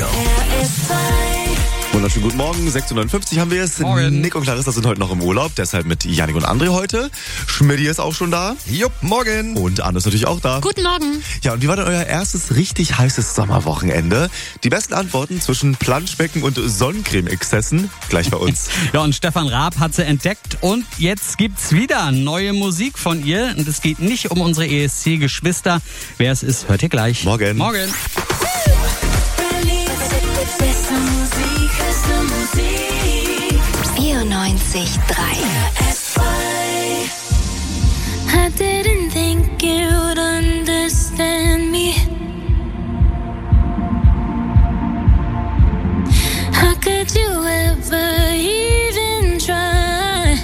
Show. Wunderschönen guten Morgen, 6:59 haben wir es. Morgen. Nick und Clarissa sind heute noch im Urlaub, deshalb mit Jannik und André heute. Schmidti ist auch schon da. Jupp, morgen. Und Anne ist natürlich auch da. Guten Morgen. Ja, und wie war denn euer erstes richtig heißes Sommerwochenende? Die besten Antworten zwischen Planschbecken und Sonnencreme-Exzessen gleich bei uns. Ja, und Stefan Raab hat sie entdeckt und jetzt gibt's wieder neue Musik von ihr. Und es geht nicht um unsere ESC-Geschwister. Wer es ist, hört ihr gleich. Morgen. Morgen. 94.3. I didn't think you would understand me. How could you ever even try?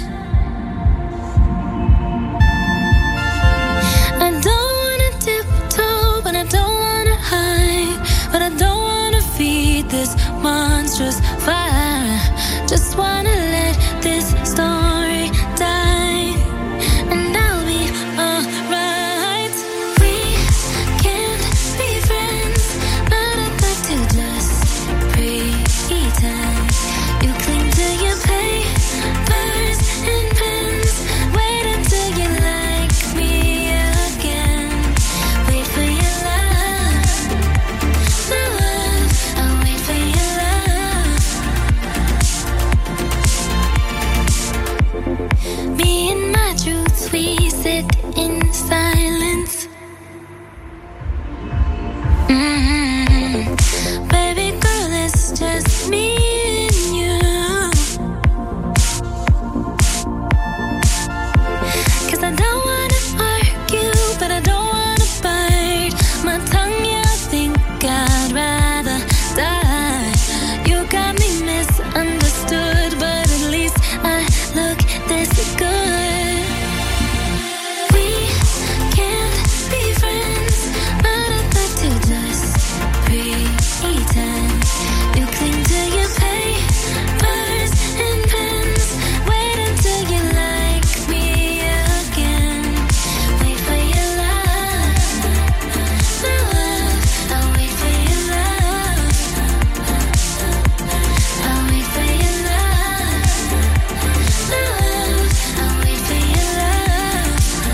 I don't wanna tiptoe, but I don't wanna hide, but I don't wanna feed this monstrous fire. Just wanna let this story die, and I'll be alright. We can't be friends, but I'd like to just pretend. You cling to your papers and pens. Wait until you like me again. Wait for your love, my love. I'll wait for your love. Me and my truths, we sit in silence. Baby girl, it's just me and you. 'Cause I don't wanna argue, but I don't wanna bite my tongue. Yeah, I think I'd rather die. You got me misunderstood, but at least I look this good. We can't be friends, but I'd like to just pretend. You cling to your papers and pens. Wait until you like me again. Wait for your love, my love. I'll wait for your love. I'll wait for your love, my love. I'll wait for your love.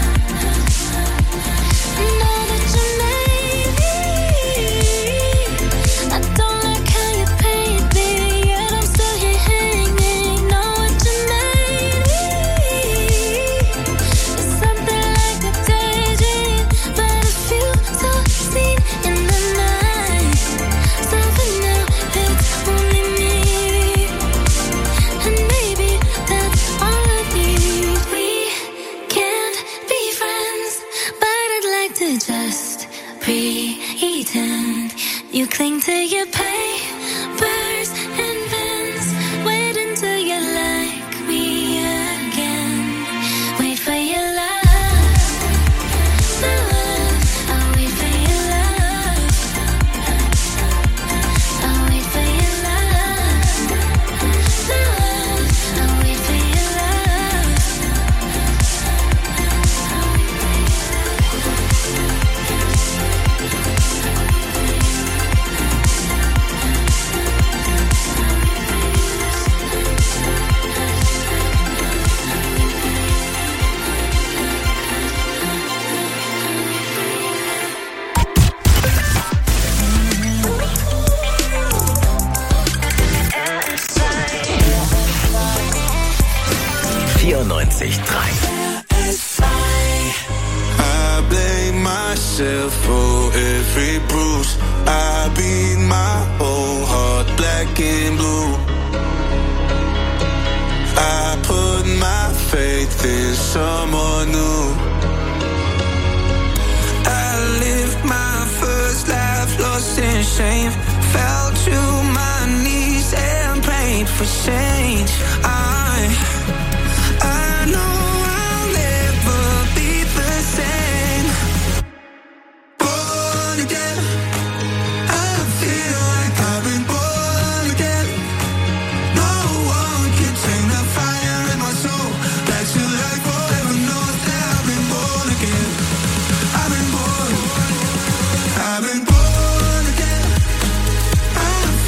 Know that you made me. I don't like how you play it, baby, yet I'm still here hanging. Know what you made me. It's something like a daydream, but a few so seen in the night. So for now, it's only me, and maybe that's all I need. We can't be friends, but I'd like to just pretend. You cling to your papers and pens. Wait until you like me again. Wait for your love, my love. I'll wait for your love. I'll wait for your love, my love. I'll wait for your love. I blame myself for every bruise. I beat my whole heart black and blue. I put my faith in someone new. I lived my first life lost in shame. Fell to my knees and prayed for change. I know I'll never be the same. Born again, I feel like I've been born again. No one can tame the fire in my soul. Back to life forever knows that I've been born again. I've been born again. I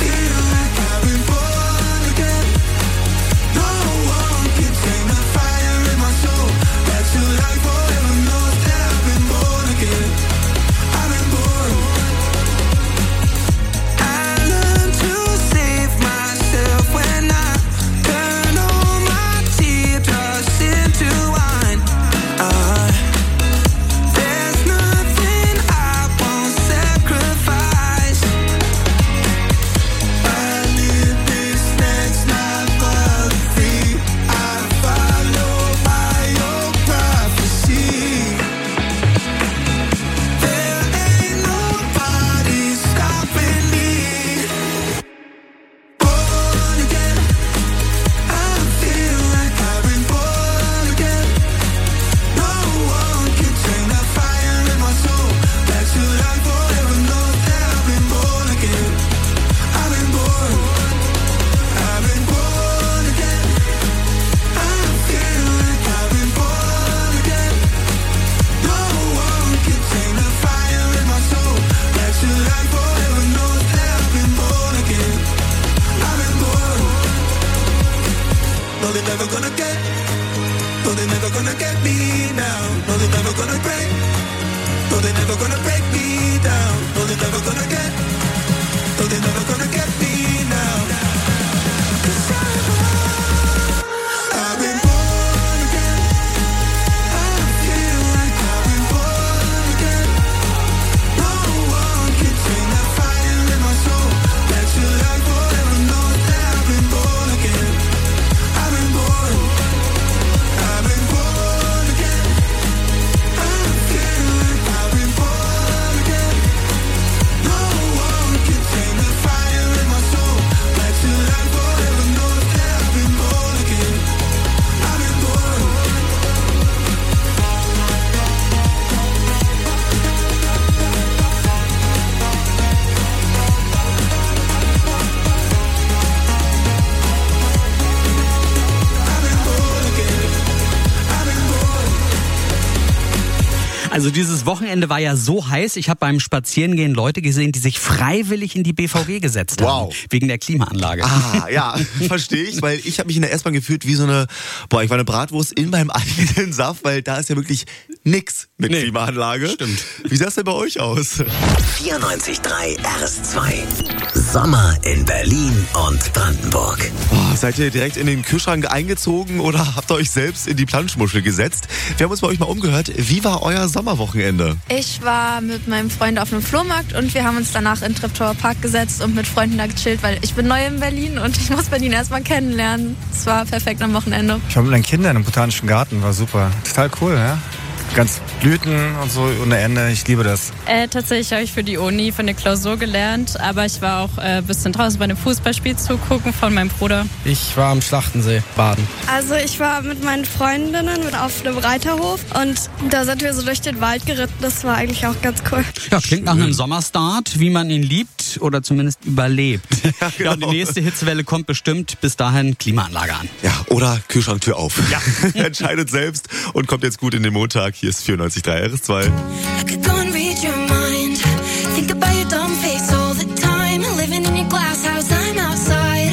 Also dieses Wochenende war ja so heiß. Ich habe beim Spazierengehen Leute gesehen, die sich freiwillig in die BVG gesetzt haben. Wow. Wegen der Klimaanlage. Ah, ja, verstehe ich, weil ich habe mich in der S-Bahn gefühlt wie so eine, ich war eine Bratwurst in meinem eigenen Saft, weil da ist ja wirklich nix mit Klimaanlage. Stimmt. Wie sah es denn bei euch aus? 94.3 RS2. Sommer in Berlin und Brandenburg. Oh, seid ihr direkt in den Kühlschrank eingezogen oder habt ihr euch selbst in die Planschmuschel gesetzt? Wir haben uns bei euch mal umgehört. Wie war euer Sommerwochenende? Ich war mit meinem Freund auf einem Flohmarkt und wir haben uns danach in Treptower Park gesetzt und mit Freunden da gechillt, weil ich bin neu in Berlin und ich muss Berlin erstmal kennenlernen. Es war perfekt am Wochenende. Ich war mit meinen Kindern im Botanischen Garten, war super. Total cool, ja. Ganz Blüten und so ohne Ende, ich liebe das. Tatsächlich habe ich für die Uni, für eine Klausur gelernt, aber ich war auch ein bisschen draußen bei einem Fußballspiel zugucken von meinem Bruder. Ich war am Schlachtensee baden. Also ich war mit meinen Freundinnen auf einem Reiterhof und da sind wir so durch den Wald geritten. Das war eigentlich auch ganz cool. Ja, klingt nach einem Sommerstart, wie man ihn liebt oder zumindest überlebt. Ja, genau. Ja, und die nächste Hitzewelle kommt bestimmt. Bis dahin Klimaanlage an. Ja, oder Kühlschranktür auf. Ja. Entscheidet selbst und kommt jetzt gut in den Montag. Hier ist 94.3 RS2. I could go and read your mind. Think about your dumb face all the time. Living in your glass house, I'm outside.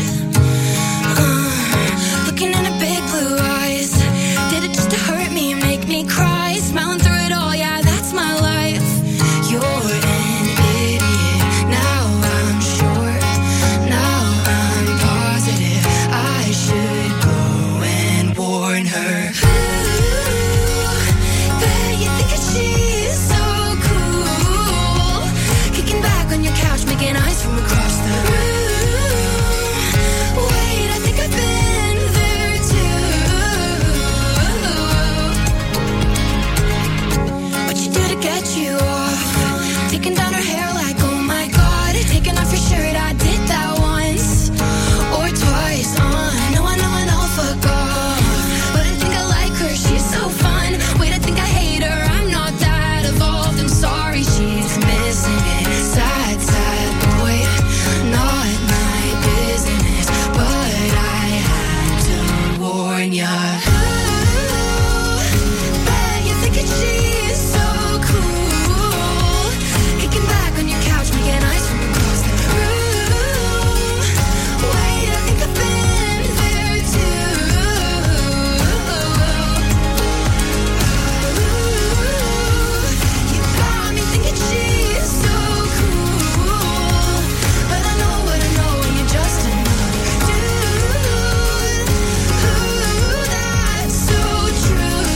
Looking into big blue eyes. Did it just to hurt me and make me cry? Smiling through it all, yeah, that's my life. You're an idiot. Now I'm sure. Now I'm positive. I should go and warn her. She's so cool. Kicking back on your couch, making eyes from across the room. Wait, I think I've been there too. What you do to get you off? Taking down her hair like, oh my god. Taking off your shirt, I did that once or twice. I know an alpha girl, but I think I like her, she's so fun. Wait, I think I hate her, I'm not that evolved, I'm sorry, she's missing it. Sad, sad boy, not my business, but I had to warn ya. Bet you're thinking she's so cool. Kicking back on your couch, making eyes from across the room. Wait, I think I've been there too. You got me thinking she's so cool, but I know what I know, and you're just another dude. That's so true.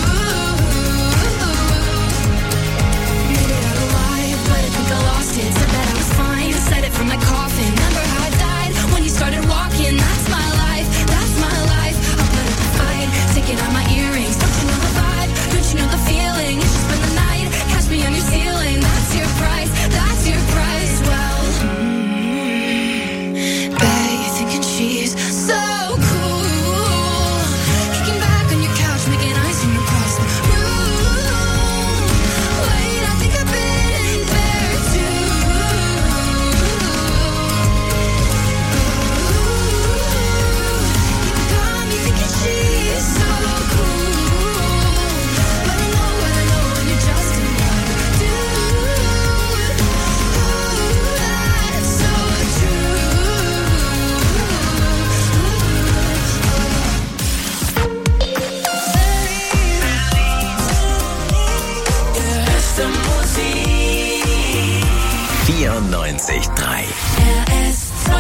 Maybe I lied, but I think I lost it. Said that I was fine, said it from my coffin. Remember how I died when you started walking? That's my life, that's my life. I'll put up a fight, taking out my earrings. Don't you know the vibe? Don't you know the feeling? You should spend the night, catch me on your ceiling. That's your price, that's your price. Well, bet you're thinking she's so cool. Kicking back on your couch, making eyes from across the room. Wait, I think I've been there too. You got me thinking she's so cool, but I know what I know, and you're just another dude. That's so true. 94.3 RS2.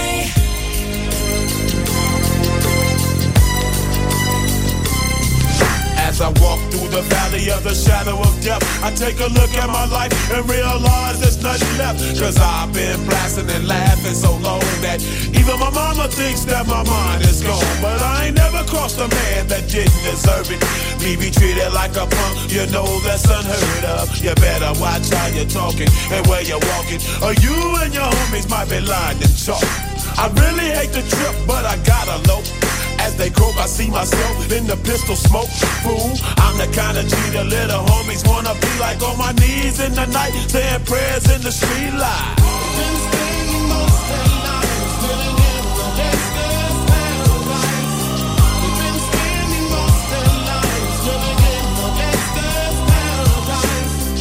As I walk through the valley of the shadow of death, I take a look at my life and realize there's nothing left. Cause I've been blasting and laughing so long that even my mama thinks that my mind is gone. But I ain't never crossed a man that didn't deserve it. Me be treated like a punk, you know that's unheard of. You better watch how you're talking and where you're walking, or you and your homies might be lying in chalk. I really hate the trip, but I gotta low. As they croak, I see myself in the pistol smoke. Fool, I'm the kind of G the little homies wanna be like, on my knees in the night, saying prayers in the street light. Been spending most of their lives living in the gangster's paradise. We've been spending most of their lives living in the gangster's paradise.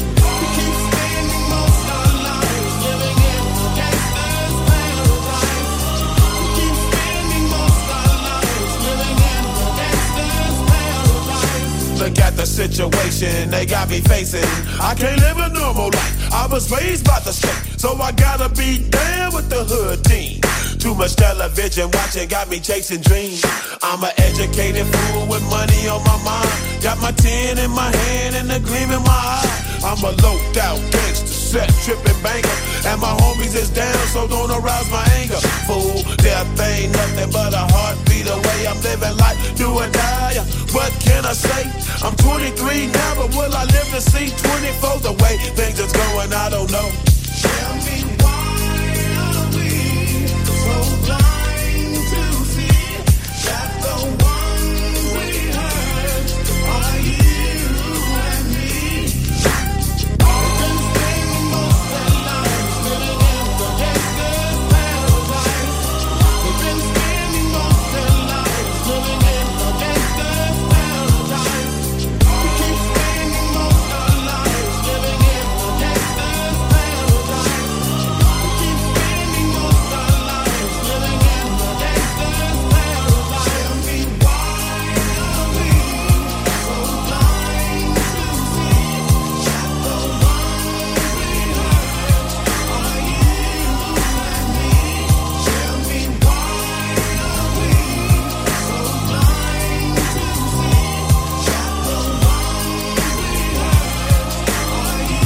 situation they got me facing. I can't live a normal life. I was raised by the state, so I gotta be down with the hood team. Too much television watching got me chasing dreams. I'm an educated fool with money on my mind. Got my 10 in my hand and a gleam in my eye. I'm a loped out gangster, set tripping banker, and my homies is down, so don't arouse my anger. Fool, death ain't nothing but a heartbeat away. I'm living life, do or die. What can I say? I'm 23 now, but will I live to see 24? The way things is going, I don't know. Tell me why are we so blind to see that the ones we hurt are you and me? We've been spending most our lives living in the gangster's paradise. We've been spending most our lives living in the gangster's paradise. We keep spending most our lives living in the gangster's paradise. We keep spending most our lives living in the gangster's paradise. Tell me why are we so blind to see that the ones we hurt are you and me? Tell me why are we so blind to see that the ones we hurt are you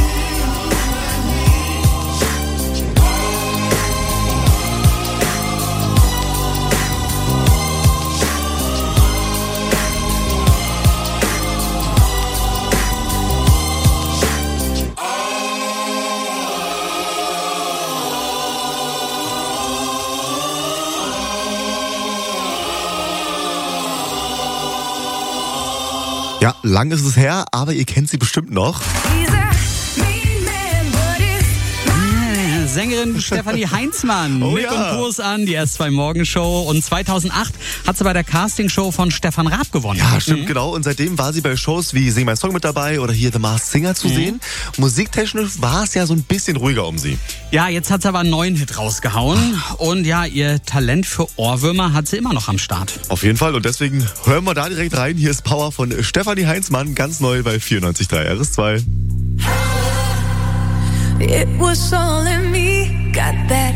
Ja, lang ist es her, aber ihr kennt sie bestimmt noch. Sängerin Stefanie Heinzmann Oh mit ja. und Kurs an, die S2 Morgenshow. Und 2008 hat sie bei der Castingshow von Stefan Raab gewonnen. Ja, stimmt, genau. Und seitdem war sie bei Shows wie Sing mein Song mit dabei oder hier The Masked Singer zu sehen. Musiktechnisch war es ja so ein bisschen ruhiger um sie. Ja, jetzt hat sie aber einen neuen Hit rausgehauen. Und ja, ihr Talent für Ohrwürmer hat sie immer noch am Start. Auf jeden Fall. Und deswegen hören wir da direkt rein. Hier ist Power von Stefanie Heinzmann, ganz neu bei 94.3 RS2. It was all in me, got that.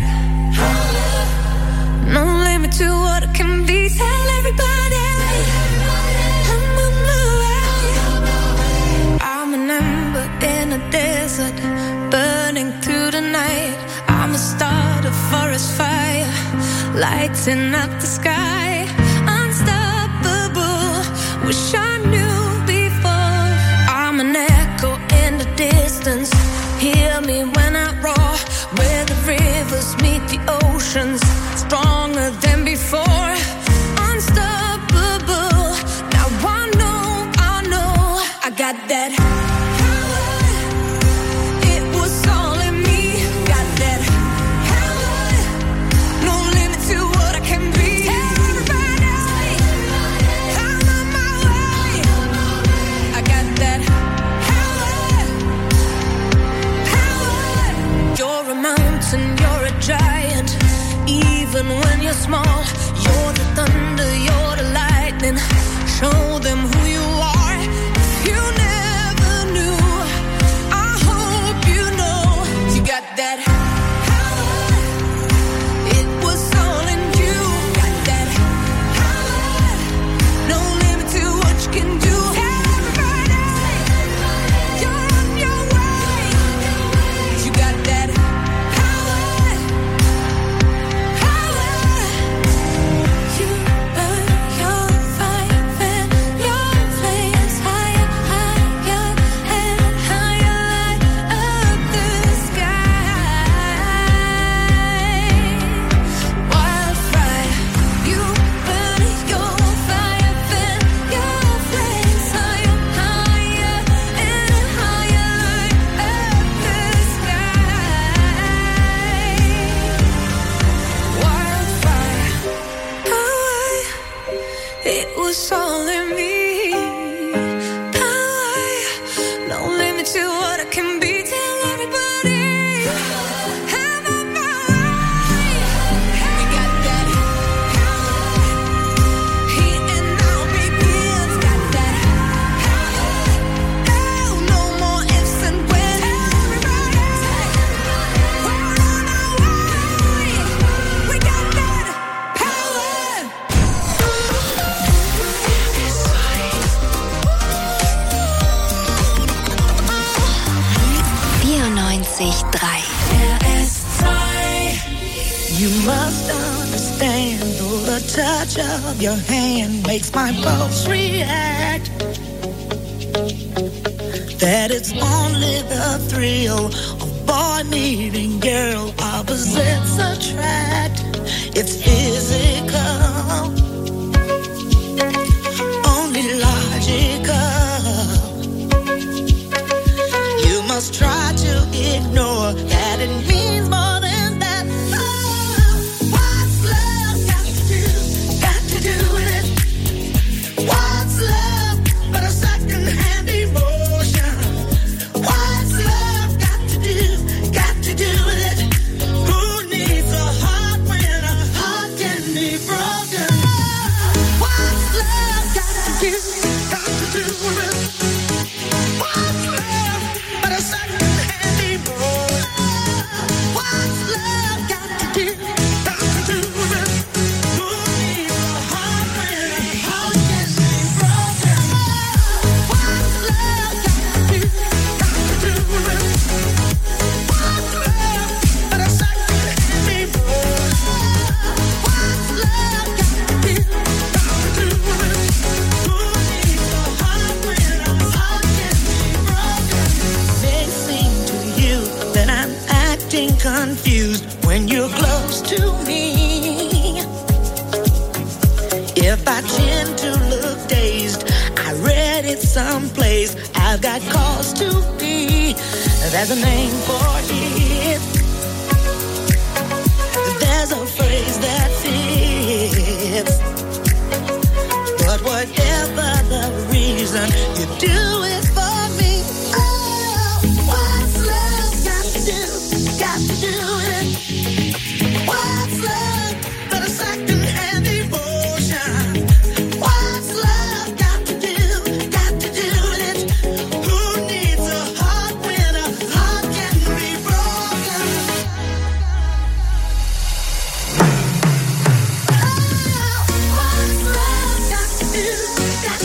No limit to what it can be. Tell everybody I'm on my way. I'm an ember in a desert, burning through the night. I'm a start, a forest fire, lighting up the sky. Unstoppable, wish I knew before. I'm an echo in the distance. Hear me when I roar, where the rivers meet the oceans, stronger than before. Unstoppable, now I know, I got that power. It was all in me, got that power. No limit to what I can be. Tell everybody I'm on my way. I got that power. You're a mountain, you're a giant. Even when you're small, you're the thunder, you're the lightning. Show them who you are. If you never knew, I hope you know. You got that power. It was all in you. Got that power. No limit to what you can do. Tell everybody you're on your way. You got that power. You burn your fire, fan your flames higher, higher and higher, light up the sky. Wildfire, you burn your fire, fan your flames higher, higher and higher, light up the sky. Wildfire, power, it was all in me. Power, no limit to what I can be. Tell everybody I'm on my way. We got that power. Heat and now begins. Got that power. understand, though the touch of your hand makes my pulse react. That it's only the thrill of boy meeting girl, opposites attract. It's physical, only logical. You must try to ignore that it means more than that. Oh, what's love got to do with it? What's love but a second-hand emotion? What's love got to do with it? Who needs a heart when a heart can be broken? What's love got to do with it? What's love but a second-hand emotion? What's love got to do with it? Who needs a heart when a heart can be broken? What's love got to do with it? What's love but a second-hand emotion? What's love got to do with it? Who needs a heart when a heart can be broken? May seem to you that I'm acting confused when you're close to me. If I tend to look dazed, I read it someplace. I've got cause to be. There's a name for it. There's a phrase that fits. But whatever the reason, you do it for me. Oh, what's love got to do with it? What's love but a second-hand emotion? What's love got to do with it? Who needs a heart when a heart can be broken? Oh, what's love got to do with it?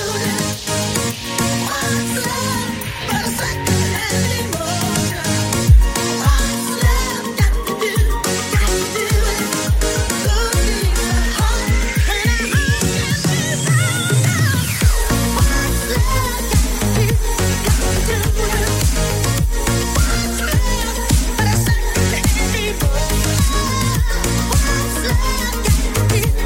What's love but a second-hand emotion? What's love got to do with it? Who needs a heart when a heart can be broken? What's love got to do with it? What's love but a second-hand emotion? What's love got to do with it?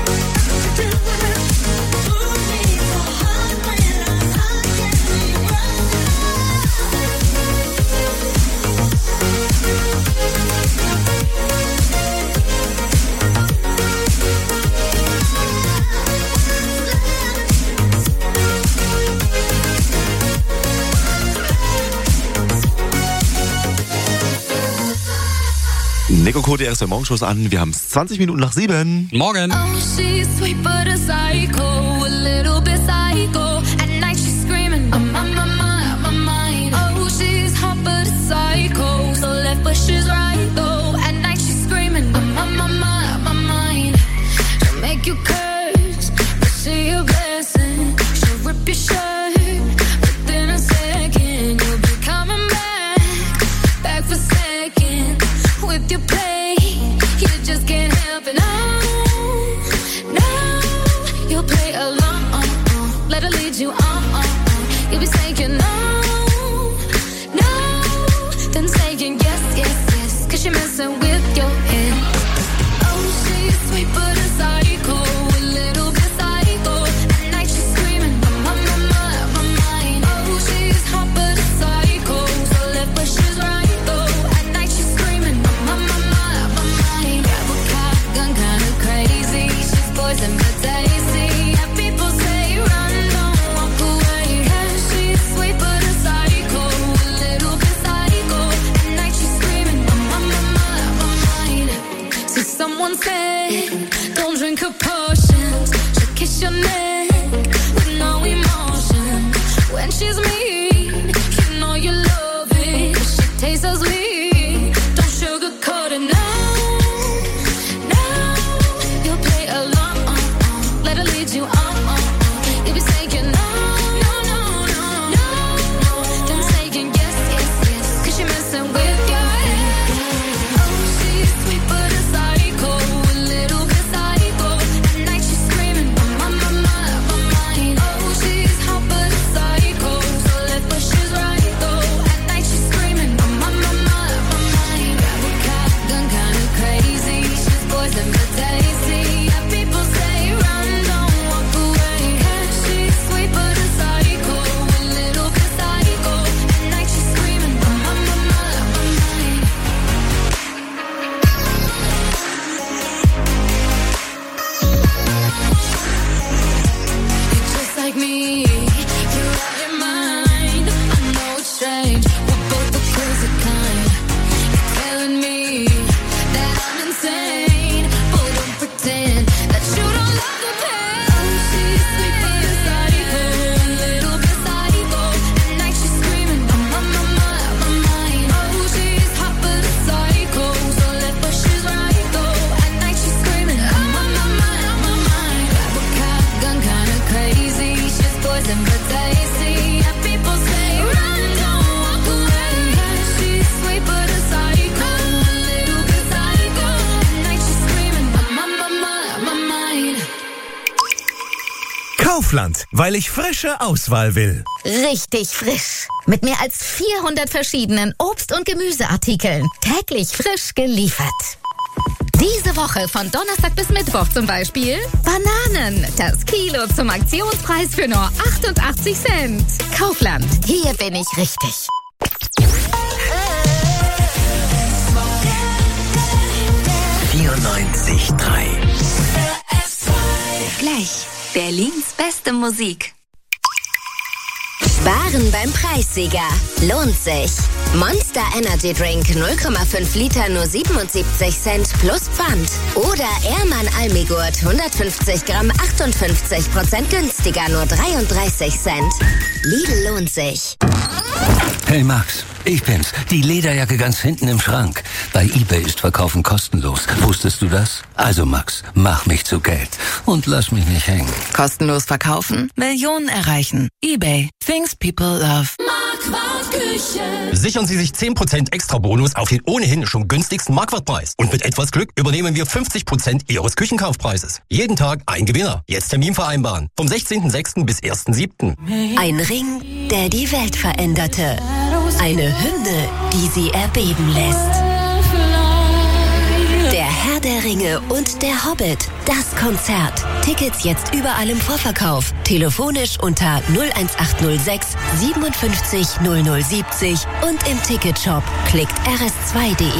Who needs a heart when a heart can be Nico Kote, erst der Morgenshows an. Wir haben es 20 Minuten nach 7. Morgen. Oh, she's sweet but a psycho, a little bit psycho. At night she's screaming, I'm on my mind. Oh, she's hot but a psycho, so left but she's right though. At night she's screaming, I'm on my mind. She'll make you curse, but she a blessing. She'll rip your shirt, within a second you'll be coming back for second. With your play, you just can't help it. No, you'll play along. Let her lead you on. You'll be saying no, then saying yes, 'cause you're messing with your head. Oh, she's sweet but a psycho, a little bit psycho. At night she's screaming, I'm on my mind. Oh, she's hot but a psycho, so left but she's right though. At night she's screaming, I'm on my mind. Grab a cop, gun kinda crazy. She's poison but tasty. Yeah, people say run, don't walk away. Yeah, she's sweet but a psycho, a little bit psycho. At night she's screaming, I'm on my mind. See, someone said, don't drink her potions. She'll kiss your neck with no emotion. When she's mean, you know you love it. She tastes so sweet, don't sugarcoat it. No, you'll play along. Let her lead you on. You'll be saying no, then saying yes, 'cause you're messing with your head. Oh, she's sweet but a psycho, a little bit Kaufland, weil ich frische Auswahl will. Richtig frisch. Mit mehr als 400 verschiedenen Obst- und Gemüseartikeln. Täglich frisch geliefert. Diese Woche von Donnerstag bis Mittwoch zum Beispiel Bananen. Das Kilo zum Aktionspreis für nur 88 Cent. Kaufland, hier bin ich richtig. Gleich Berlins beste Musik. Sparen beim Preissieger. Lohnt sich. Monster Energy Drink 0,5 Liter nur 77 Cent plus Pfand. Oder Ehrmann Almigurt 150 Gramm 58% günstiger nur 33 Cent. Lidl lohnt sich. Hey Max, ich bin's. Die Lederjacke ganz hinten im Schrank. Bei eBay ist Verkaufen kostenlos. Wusstest du das? Also Max, mach mich zu Geld und lass mich nicht hängen. Kostenlos verkaufen, Millionen erreichen. eBay. Things people love. Marquardt Küche. Sichern Sie sich 10% extra Bonus auf den ohnehin schon günstigsten Marquardt-Preis. Und mit etwas Glück übernehmen wir 50% Ihres Küchenkaufpreises. Jeden Tag ein Gewinner. Jetzt Termin vereinbaren. Vom 16.06. bis 1.07. Ein Ring, der die Welt veränderte. Eine Hymne, die sie erbeben lässt. Der Herr der Ringe und der Hobbit. Das Konzert. Tickets jetzt überall im Vorverkauf. Telefonisch unter 01806 57 0070 und im Ticketshop. Klickt rs2.de.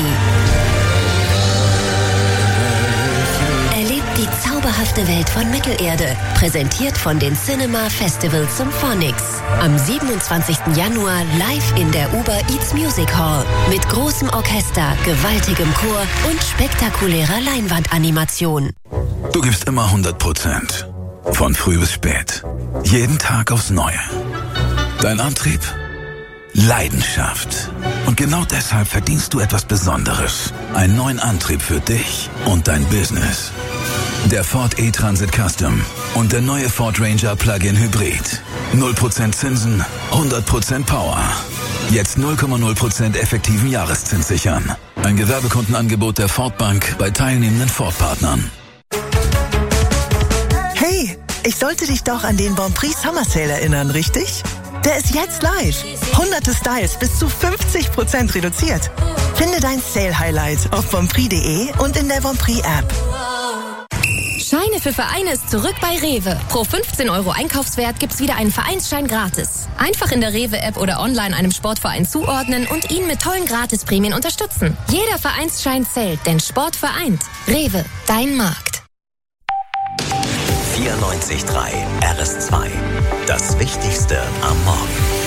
Erlebt die zauberhafte Welt von Mittelerde. Präsentiert von den Cinema Festival Symphonics. Am 27. Januar live in der Uber Eats Music Hall. Mit großem Orchester, gewaltigem Chor und spektakulärer Leinwandanimation. Du gibst immer 100%. Von früh bis spät. Jeden Tag aufs Neue. Dein Antrieb? Leidenschaft. Und genau deshalb verdienst du etwas Besonderes. Einen neuen Antrieb für dich und dein Business. Der Ford E-Transit Custom und der neue Ford Ranger Plug-in Hybrid. 0% Zinsen, 100% Power. Jetzt 0,0% effektiven Jahreszins sichern. Ein Gewerbekundenangebot der Ford Bank bei teilnehmenden Ford-Partnern. Hey, ich sollte dich doch an den Bonprix Summer Sale erinnern, richtig? Der ist jetzt live. Hunderte Styles bis zu 50% reduziert. Finde dein Sale-Highlight auf bonprix.de und in der Bonprix-App. Scheine für Vereine ist zurück bei Rewe. Pro 15 € Einkaufswert gibt's wieder einen Vereinsschein gratis. Einfach in der Rewe-App oder online einem Sportverein zuordnen und ihn mit tollen Gratisprämien unterstützen. Jeder Vereinsschein zählt, denn Sport vereint. Rewe, dein Markt. 94.3 RS2. Das Wichtigste am Morgen.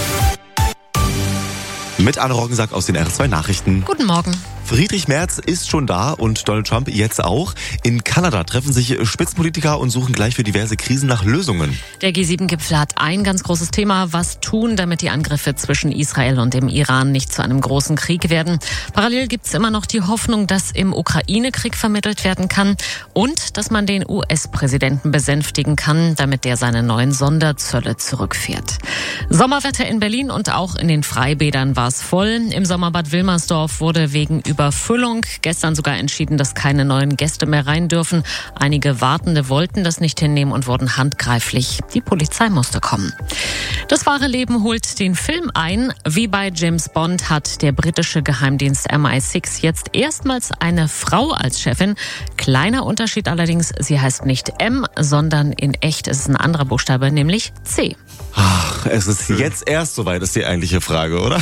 Mit Anne Roggensack aus den RS2 Nachrichten. Guten Morgen. Friedrich Merz ist schon da und Donald Trump jetzt auch. In Kanada treffen sich Spitzenpolitiker und suchen gleich für diverse Krisen nach Lösungen. Der G7-Gipfel hat ein ganz großes Thema: Was tun, damit die Angriffe zwischen Israel und dem Iran nicht zu einem großen Krieg werden. Parallel gibt es immer noch die Hoffnung, dass im Ukraine-Krieg vermittelt werden kann und dass man den US-Präsidenten besänftigen kann, damit der seine neuen Sonderzölle zurückfährt. Sommerwetter in Berlin und auch in den Freibädern war es voll. Im Sommerbad Wilmersdorf wurde wegen Überfüllung gestern sogar entschieden, dass keine neuen Gäste mehr rein dürfen. Einige Wartende wollten das nicht hinnehmen und wurden handgreiflich. Die Polizei musste kommen. Das wahre Leben holt den Film ein. Wie bei James Bond hat der britische Geheimdienst MI6 jetzt erstmals eine Frau als Chefin. Kleiner Unterschied allerdings, sie heißt nicht M, sondern in echt ist es ein anderer Buchstabe, nämlich C. Ach, es ist jetzt erst soweit, ist die eigentliche Frage, oder?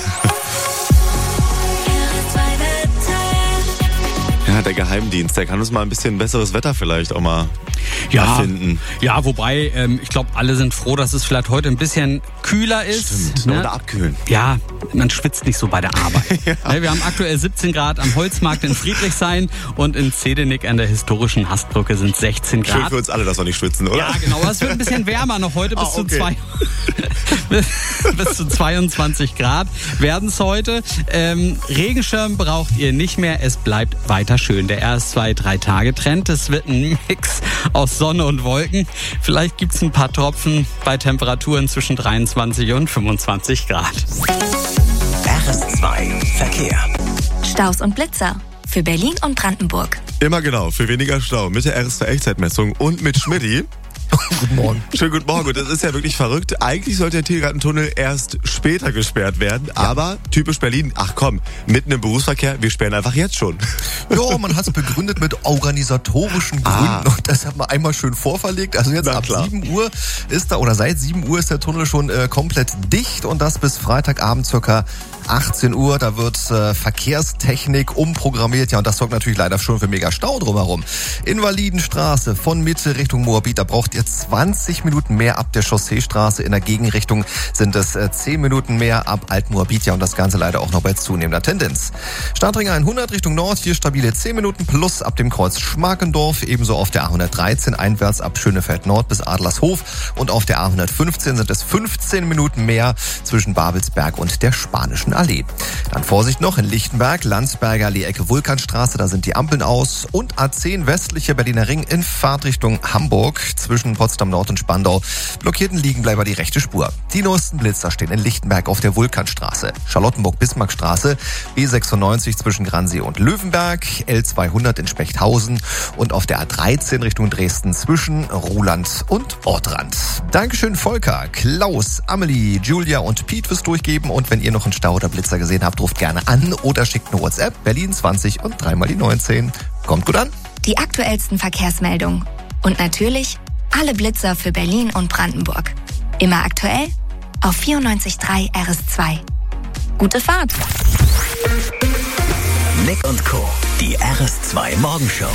Ja, der Geheimdienst, der kann uns mal ein bisschen besseres Wetter vielleicht auch mal erfinden. Ja, wobei, ich glaube, alle sind froh, dass es vielleicht heute ein bisschen kühler ist. Stimmt, ne? Oder abkühlen. Ja, man schwitzt nicht so bei der Arbeit. Ja. Wir haben aktuell 17 Grad am Holzmarkt in Friedrichshain und in Zedenick an der historischen Hastbrücke sind 16 Grad. Schön für uns alle, dass wir nicht schwitzen, oder? Ja, genau. Aber es wird ein bisschen wärmer noch heute bis zu 22 Grad werden es heute. Regenschirm braucht ihr nicht mehr. Es bleibt weiter schön. Der RS2-3-Tage-Trend. Es wird ein Mix aus Sonne und Wolken. Vielleicht gibt es ein paar Tropfen bei Temperaturen zwischen 23 und 25 Grad. RS2 Verkehr. Staus und Blitzer. Für Berlin und Brandenburg. Immer genau, für weniger Stau mit der RS2 Echtzeitmessung und mit Schmidti. Guten Morgen. Schönen guten Morgen. Und das ist ja wirklich verrückt. Eigentlich sollte der Tiergartentunnel erst später gesperrt werden. Ja. Aber typisch Berlin, ach komm, mitten im Berufsverkehr, wir sperren einfach jetzt schon. Ja, man hat es begründet mit organisatorischen Gründen. Und das hat man einmal schön vorverlegt. Also jetzt ab 7 Uhr ist da, oder seit 7 Uhr ist der Tunnel schon komplett dicht. Und das bis Freitagabend circa 18 Uhr. Da wird Verkehrstechnik umprogrammiert. Ja, und das sorgt natürlich leider schon für mega Stau drumherum. Invalidenstraße von Mitte Richtung Moabit. Da braucht ihr 20 Minuten mehr ab der Chausseestraße. In der Gegenrichtung sind es 10 Minuten mehr ab Alt-Moabit. Ja, und das Ganze leider auch noch bei zunehmender Tendenz. Startring 100 Richtung Nord. Hier stabile 10 Minuten plus ab dem Kreuz Schmarkendorf. Ebenso auf der A113 einwärts ab Schönefeld Nord bis Adlershof. Und auf der A115 sind es 15 Minuten mehr zwischen Babelsberg und der Spanischen Allee. Dann Vorsicht noch in Lichtenberg, Landsberger Allee, Ecke Vulkanstraße, da sind die Ampeln aus. Und A10 westliche Berliner Ring in Fahrtrichtung Hamburg. Zwischen Potsdam Nord und Spandau blockierten Liegenbleiber die rechte Spur. Die neuesten Blitzer stehen in Lichtenberg auf der Vulkanstraße, Charlottenburg-Bismarckstraße, B96 zwischen Gransee und Löwenberg, L200 in Spechthausen und auf der A13 Richtung Dresden zwischen Ruhland und Ortrand. Dankeschön Volker, Klaus, Amelie, Julia und Piet fürs Durchgeben. Und wenn ihr noch einen Stau oder Blitzer gesehen habt, ruft gerne an oder schickt eine WhatsApp, Berlin 20 und 3 mal die 19. Kommt gut an. Die aktuellsten Verkehrsmeldungen. Und natürlich alle Blitzer für Berlin und Brandenburg. Immer aktuell auf 94.3 RS2. Gute Fahrt! Nick und Co., die RS2 Morgenshow.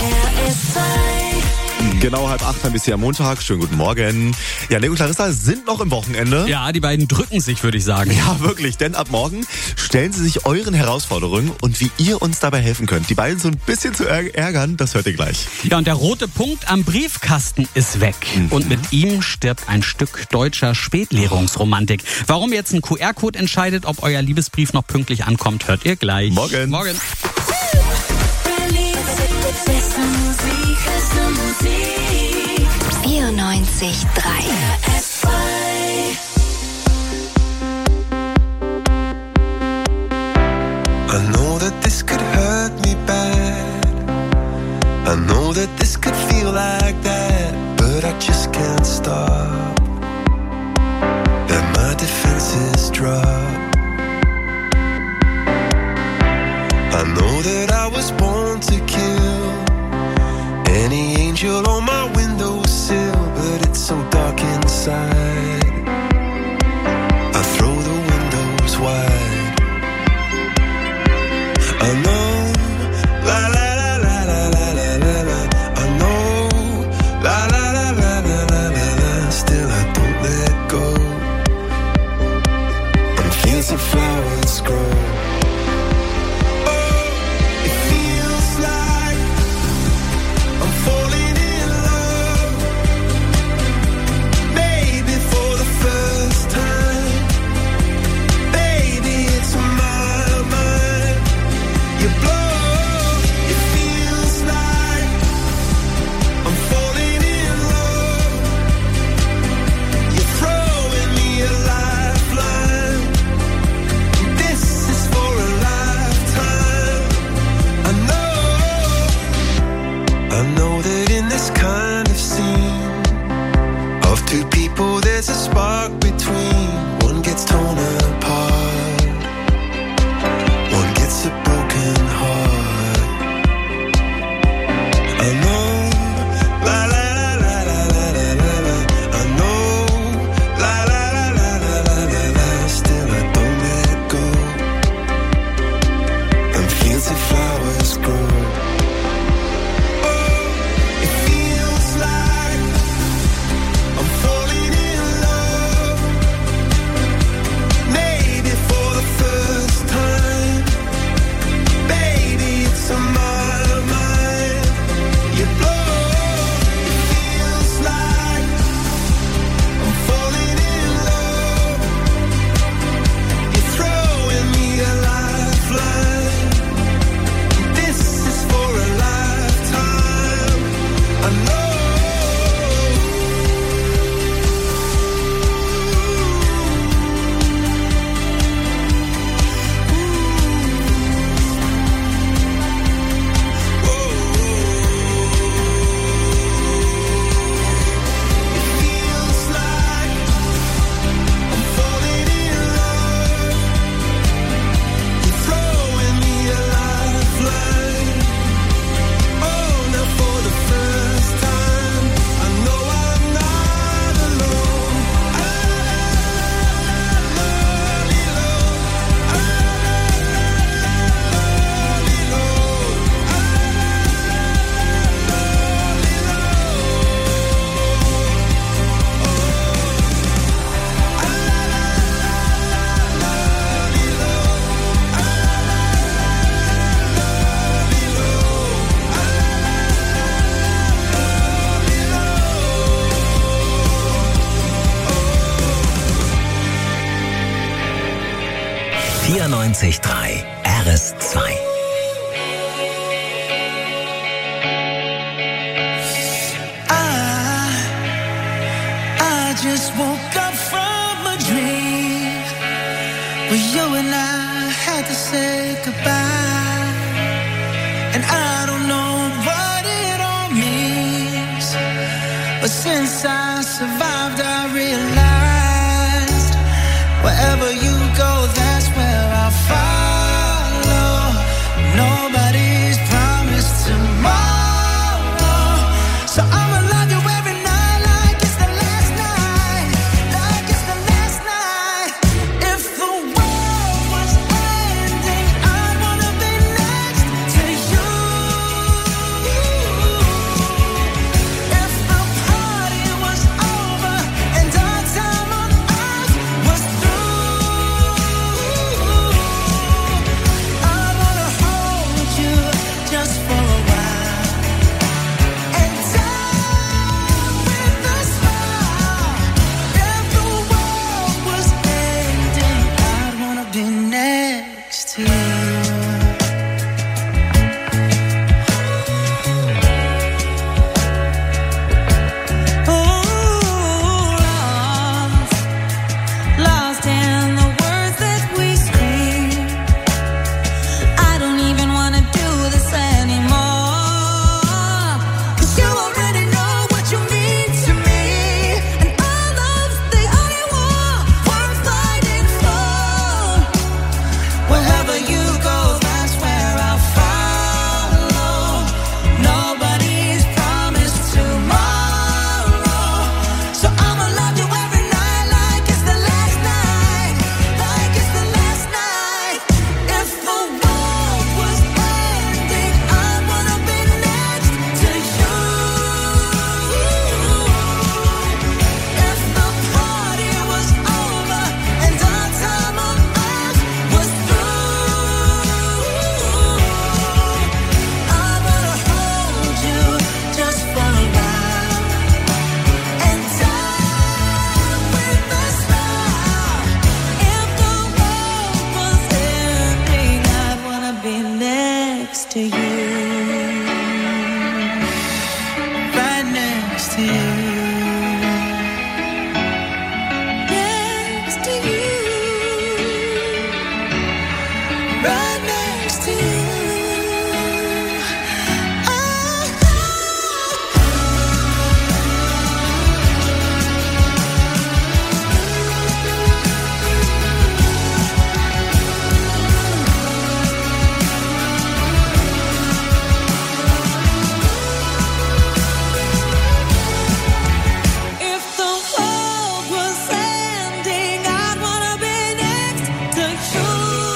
Genau 7:30 bis hier am Montag. Schönen guten Morgen. Ja, Nick und Clarissa sind noch im Wochenende. Ja, die beiden drücken sich, würde ich sagen. Ja, wirklich, denn ab morgen stellen sie sich euren Herausforderungen und wie ihr uns dabei helfen könnt. Die beiden so ein bisschen zu ärgern, das hört ihr gleich. Ja, und der rote Punkt am Briefkasten ist weg. Und mit ihm stirbt ein Stück deutscher Spätlehrungsromantik. Warum jetzt ein QR-Code entscheidet, ob euer Liebesbrief noch pünktlich ankommt, hört ihr gleich. Morgen. 94.3 I know that this could hurt me bad. I know that this could feel like that, but I just can't stop. And my defenses drop. I know that I was born to kill any angel on my windowsill, but it's so dark inside. I throw the windows wide. I know, la la la la la la la la la. I know, la la la la la la la la. Still I don't let go. And fields of flowers grow. 94.3 RS2. I just woke up from a dream where you and I had to say goodbye, and I don't know what it all means, but since I survived I realized wherever you go, that's where I'll follow. Nobody's promised tomorrow, so I'ma love you every night like it's the last night, like it's the last night. If the world was ending, I'd wanna be next to you. If the party was over and our time on earth was through, I wanna hold you just for a while and die with a smile. If the world was ending, I'd wanna be next to you. Lost in the words that we scream. I don't even wanna do this anymore, 'cause you already know what you mean to me, and our love's the only war worth fighting for. Wherever you go, that's where I'll follow. Nobody's promised tomorrow, so I'ma love you every night like it's the last night, like it's the last night. If the world was ending, I'd wanna be next to you. If the party was over and our time on earth was through, I wanna hold you just for a while and die with a smile. If the world was ending, I'd wanna be next to you, right next to you, next to you, right next to you. If the world was ending, I'd wanna be next to you.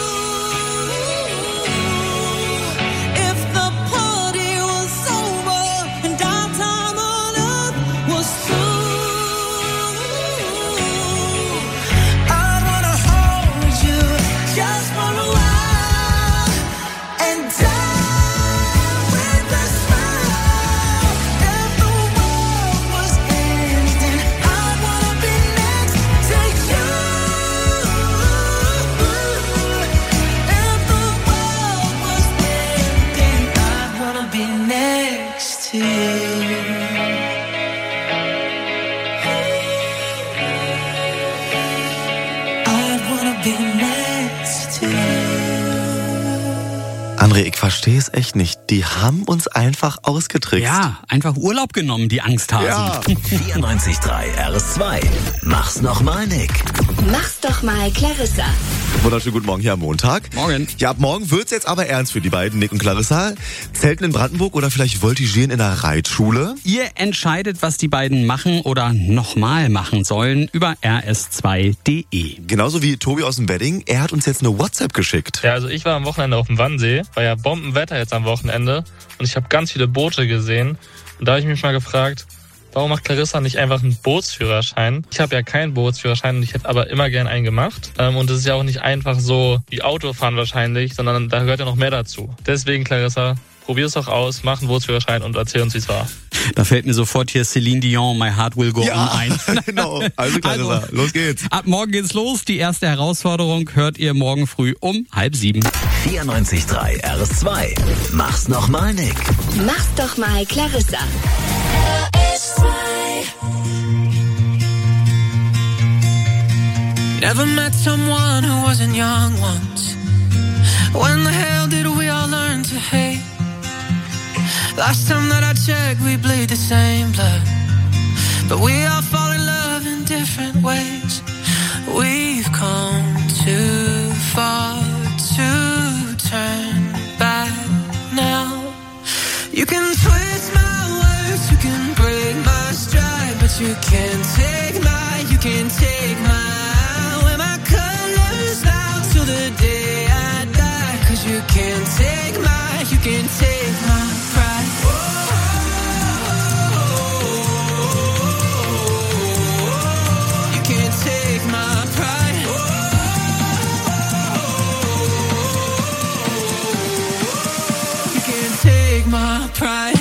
If the party was over and our time on earth was through, I'd wanna hold you just for a while and die with a smile. If the world was ending, I'd wanna be next to you. If the world was ending, I'd wanna be next to you. I'd wanna be next to you. André, ich verstehe es echt nicht. Die haben uns einfach ausgetrickst. Ja, einfach Urlaub genommen, die Angsthasen. Ja. 94.3 RS2. Mach's nochmal, Nick. Mach's doch mal, Clarissa. Wunderschönen guten Morgen hier am Montag. Morgen. Ja, ab morgen wird's jetzt aber ernst für die beiden, Nick und Clarissa. Zelten in Brandenburg oder vielleicht voltigieren in der Reitschule? Ihr entscheidet, was die beiden machen oder nochmal machen sollen über rs2.de. Genauso wie Tobi aus dem Wedding. Er hat uns jetzt eine WhatsApp geschickt. Ja, also ich war am Wochenende auf dem Wannsee. War ja Bombenwetter jetzt am Wochenende. Und ich habe ganz viele Boote gesehen. Und da habe ich mich mal gefragt, warum macht Clarissa nicht einfach einen Bootsführerschein? Ich habe ja keinen Bootsführerschein und ich hätte aber immer gern einen gemacht. Und es ist ja auch nicht einfach so wie Autofahren wahrscheinlich, sondern da gehört ja noch mehr dazu. Deswegen, Clarissa, probier es doch aus, mach einen Bootsführerschein und erzähl uns, wie es war. Da fällt mir sofort hier Celine Dion, My Heart Will Go On ein. Genau. Also Clarissa, los geht's. Ab morgen geht's los. Die erste Herausforderung hört ihr morgen früh um 6:30. 94.3 RS2. Mach's nochmal, Nick. Mach's doch mal, Clarissa. Never met someone who wasn't young once. When the hell did we all learn to hate? Last time that I checked, we bleed the same blood. But we all fall in love in different ways. We've come too far to turn back now. You can twist my words, you can break my stride, but you can't take my, you can't take my, wear my colors out till the day I die. Cause you can't take my, you can't take my pride. You can't take my pride. You can't take my pride.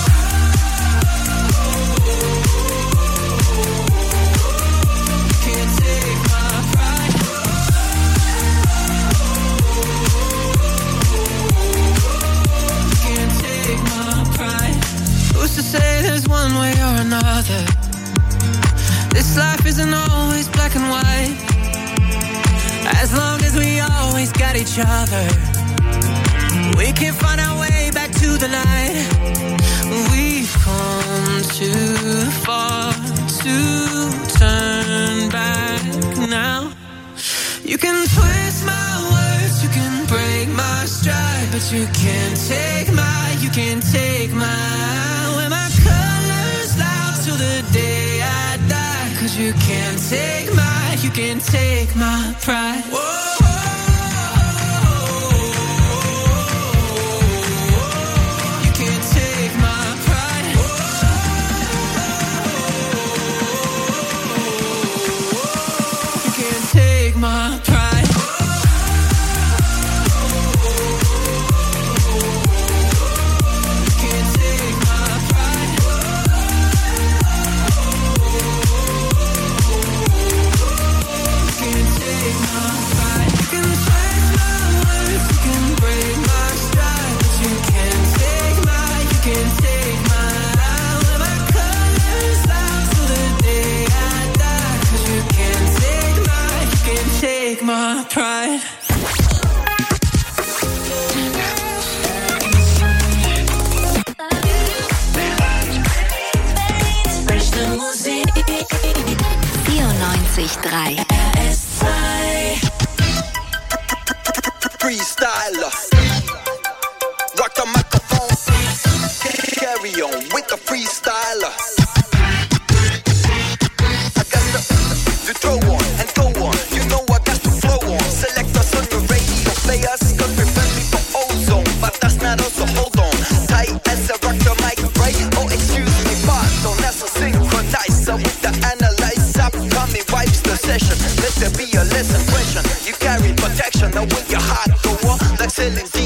To say there's one way or another. This life isn't always black and white. As long as we always got each other, we can find our way back to the light. We've come too far to turn back now. You can twist my words, you can break my stride, but you can't take my, you can't take my, till the day I die. Cause you can't take my, you can't take my pride. You can't take my pride. You can't take my pride. My pride. Freestyler, rock the microphone, carry on with the freestyler. I got to throw on and go on. You know I got to flow on. Select us on the radio, play us, cause we're friendly for ozone. But that's not us, so hold on. Tight as a rock the mic, right? Oh, excuse me, pardon, that's a synchronizer with the analyzer. Coming wipes the session. Let there be a less impression. You carry protection, now with your heart go on like selling.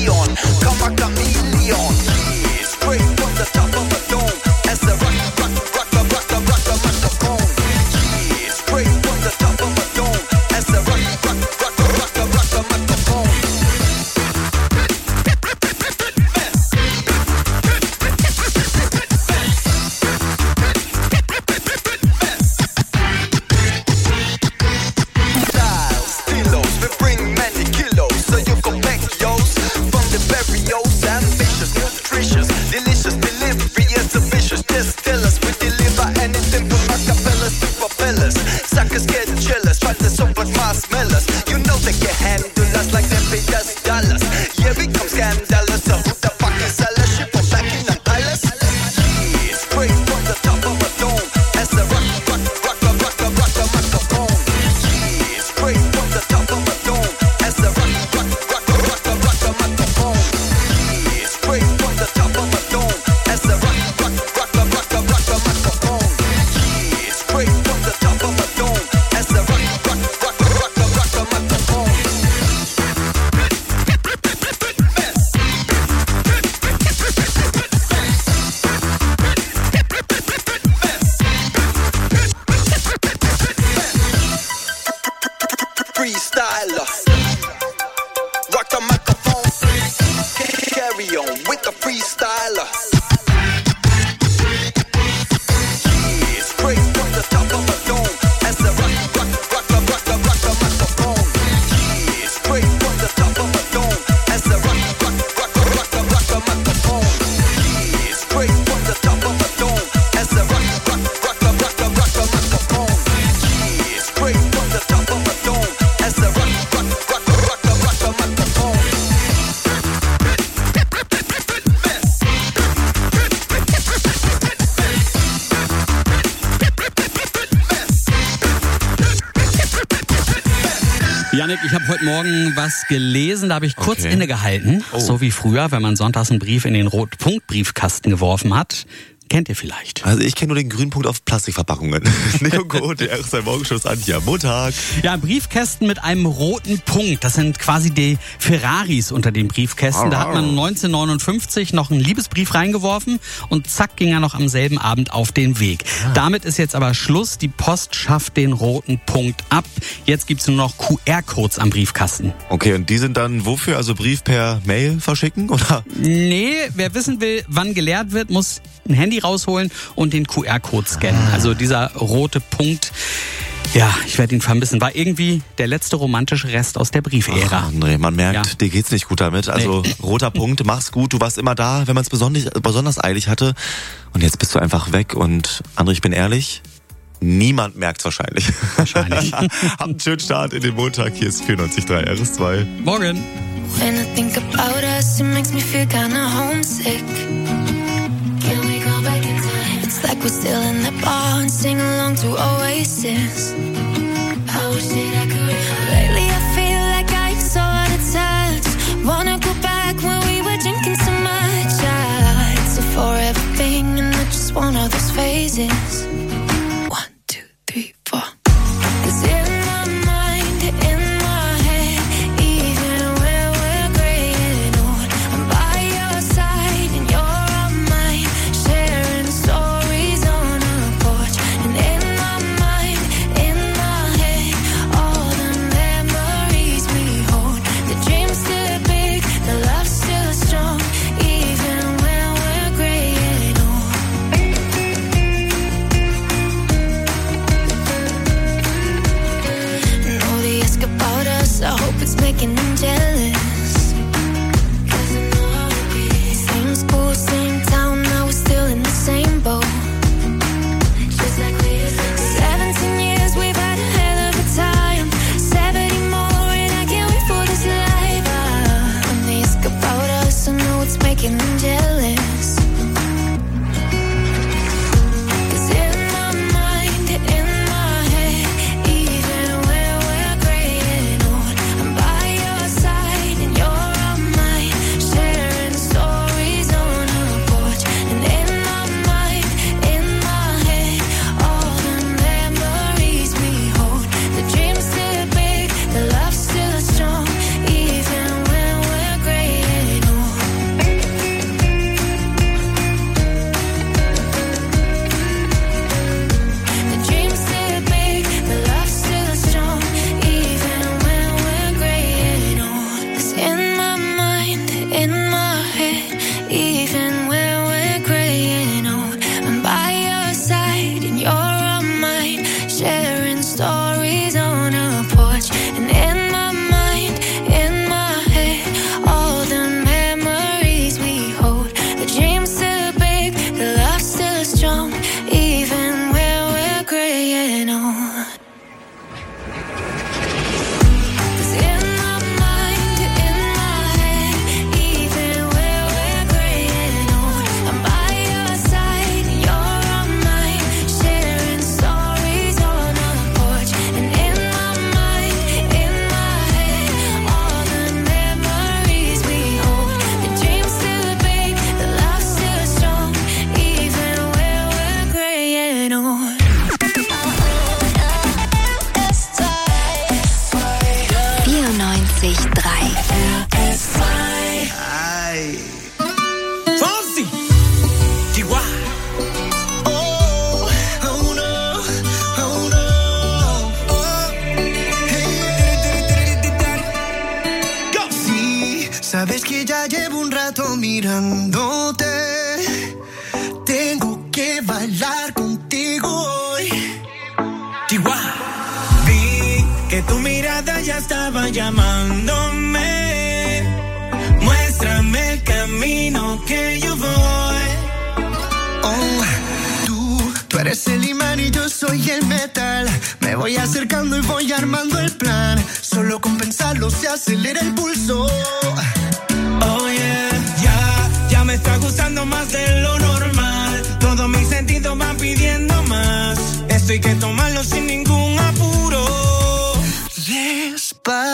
Yannick, ich habe heute Morgen was gelesen, da habe ich kurz innegehalten. So wie früher, wenn man sonntags einen Brief in den Rotpunktbriefkasten geworfen hat. Kennt ihr vielleicht? Also ich kenne nur den grünen Punkt auf Plastikverpackungen. Nico Go, der RS2 Morgenshows Antje am Montag. Ja, Briefkästen mit einem roten Punkt. Das sind quasi die Ferraris unter den Briefkästen. Da hat man 1959 noch einen Liebesbrief reingeworfen und zack ging er noch am selben Abend auf den Weg. Damit ist jetzt aber Schluss. Die Post schafft den roten Punkt ab. Jetzt gibt's nur noch QR-Codes am Briefkasten. Okay, und die sind dann wofür? Also Brief per Mail verschicken, oder? Nee, wer wissen will, wann geleert wird, muss ein Handy rausholen und den QR-Code scannen. Also dieser rote Punkt, ja, ich werde ihn vermissen. War irgendwie der letzte romantische Rest aus der Briefära. André, man merkt, dir geht's nicht gut damit. Also roter Punkt, mach's gut. Du warst immer da, wenn man es besonders eilig hatte. Und jetzt bist du einfach weg. Und André, ich bin ehrlich, niemand merkt's wahrscheinlich. Habt einen schönen Start in den Montag. Hier ist 94.3 RS2. Morgen. When I think about us, it makes me feel kinda homesick. Can we go back in time? It's like we're still in the bar and sing along to Oasis. I wish that I could. Lately I feel like I'm so out of touch. Wanna go back when we were drinking so much. It's a forever thing and I just want all those phases. 1, 2, 3, 4. 'Cause in my mind, in my head, even when we're gray and old, I'm by your side and you're on mine, sharing stories on a porch. And in my mind, in my head, all the memories we hold. The dream's still big, the love's still strong, even when we're gray and old. Know they ask about us, I hope it's making them jealous. 'Cause I know how it is. Same school, same town, now we're still in the same boat. Just like we used to be. 17 years, we've had a hell of a time. 70 more, and I can't wait for this life. When they ask about us, I know it's making them jealous. 'Cause in my mind, in my head, even when we're gray and old, I'm by your side and you're on mine, sharing stories on a porch. And in my mind, in my head, all the memories we hold. The dream's still big, the love's still strong, even when we're gray and old. The dream's still big, the love's still strong, even when we're gray and old. 'Cause in my mind, in my head, even when we're gray and old, I'm by your side and you're on mine, sharing stories on a porch. And in my mind, in my head, all the memories we hold. The dream's still big, the love's still strong, even when we're gray and old. 'Cause in my mind, in my head, even when we're gray and old, I'm by your side and you're on mine, sharing stories on a porch. And in my mind, in my head, all the memories we hold. The dream's still big, the love's still strong, even when we're gray and old. 94.3 Fonsi, Chihuahua. Sí, sabes que ya llevo un rato mirándote. Tengo que bailar contigo hoy. Chihuahua. Vi que tu mirada ya estaba llamándome. Muéstrame el camino que yo voy. Oh, tú eres el imán y yo soy el metal. Me voy acercando y voy armando el plan. Solo con pensarlo se acelera el pulso. Oh yeah, ya me está gustando más de lo normal. Todos mis sentidos van pidiendo más. Esto hay que tomarlo sin ningún apuro. Despacito.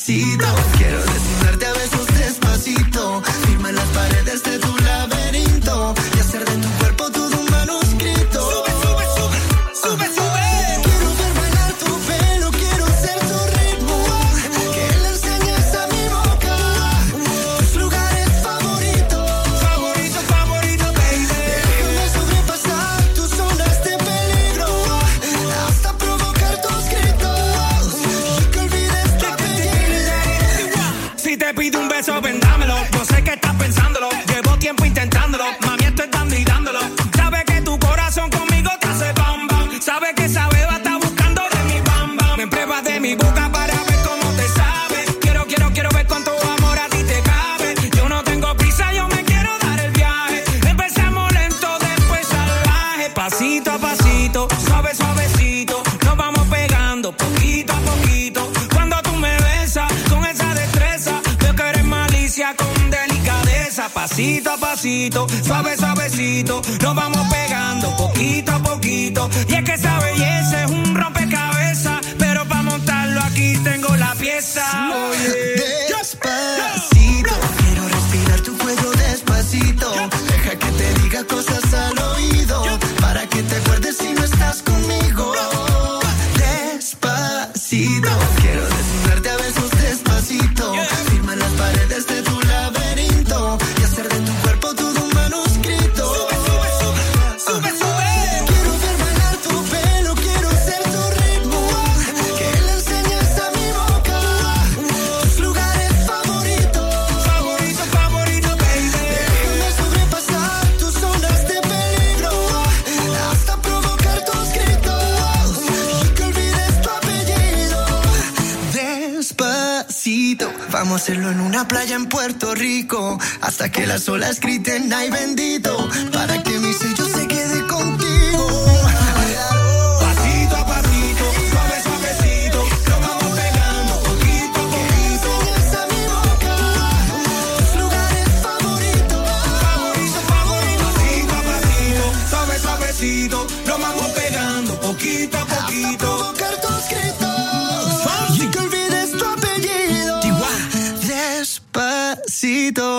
Despacito, quiero desnudarte a besos despacito. Firma en las paredes de tu laberinto y hacer de tu cuerpo todo un manuscrito. Sube, sube, sube, sube, sube. Quiero ver bailar tu pelo, quiero ser tu ritmo. Que le enseñes a mi boca tus lugares favoritos. Favorito, favorito, baby. Déjame sobrepasar tus zonas de peligro hasta provocar tus gritos y que olvides tu apellido. Si te pido un beso, vendámelo. Yo sé que estás pensándolo. Llevo tiempo intentándolo. Mami, estoy dando y dándolo. Sabes que tu corazón conmigo te hace bam bam. Sabes que esa beba está buscando de mi bam bam. Me pruebas de mi boca para ver cómo te sabe. Quiero ver cuánto amor a ti te cabe. Yo no tengo prisa, yo me quiero dar el viaje. Empezamos lento, después salvaje. Pasito a pasito, suave, suavecito. Nos vamos pegando poquito a poquito. Cuando tú me besas con esa destreza, veo que eres malicia con delicadeza. Pasito a pasito, suave, suavecito. Nos vamos pegando poquito a poquito. Y es que esa belleza es un rompecabezas, pero para montarlo aquí tengo la pieza. Oye. Despacito, quiero respirar tu cuello despacito. Deja que te diga cosas al oído para que te acuerdes si no estás conmigo. Despacito, quiero desnudarte a besos despacito. Firma en las paredes de tu laberinto y hacer de tu cuerpo todo un manuscrito. Sube, sube, sube, sube. Quiero ver bailar tu pelo, quiero ser tu ritmo. Que le enseñes a mi boca tus lugares favoritos. Favorito, favorito, baby. Déjame sobrepasar tus zonas de peligro hasta provocar tus gritos y que olvides tu apellido. Despacito, vamos a hacerlo en una playa en Puerto Rico hasta que las olas griten ay bendito para que mi sello se quede contigo. Pasito a pasito, suave, suavecito, nos vamos pegando poquito a poquito. Enseñas a mi boca tus lugares favoritos. Favorito, favorito. Pasito a pasito, suave, suavecito, nos vamos pegando poquito a poquito. Hasta provocar tus gritos y que olvides tu apellido. Despacito.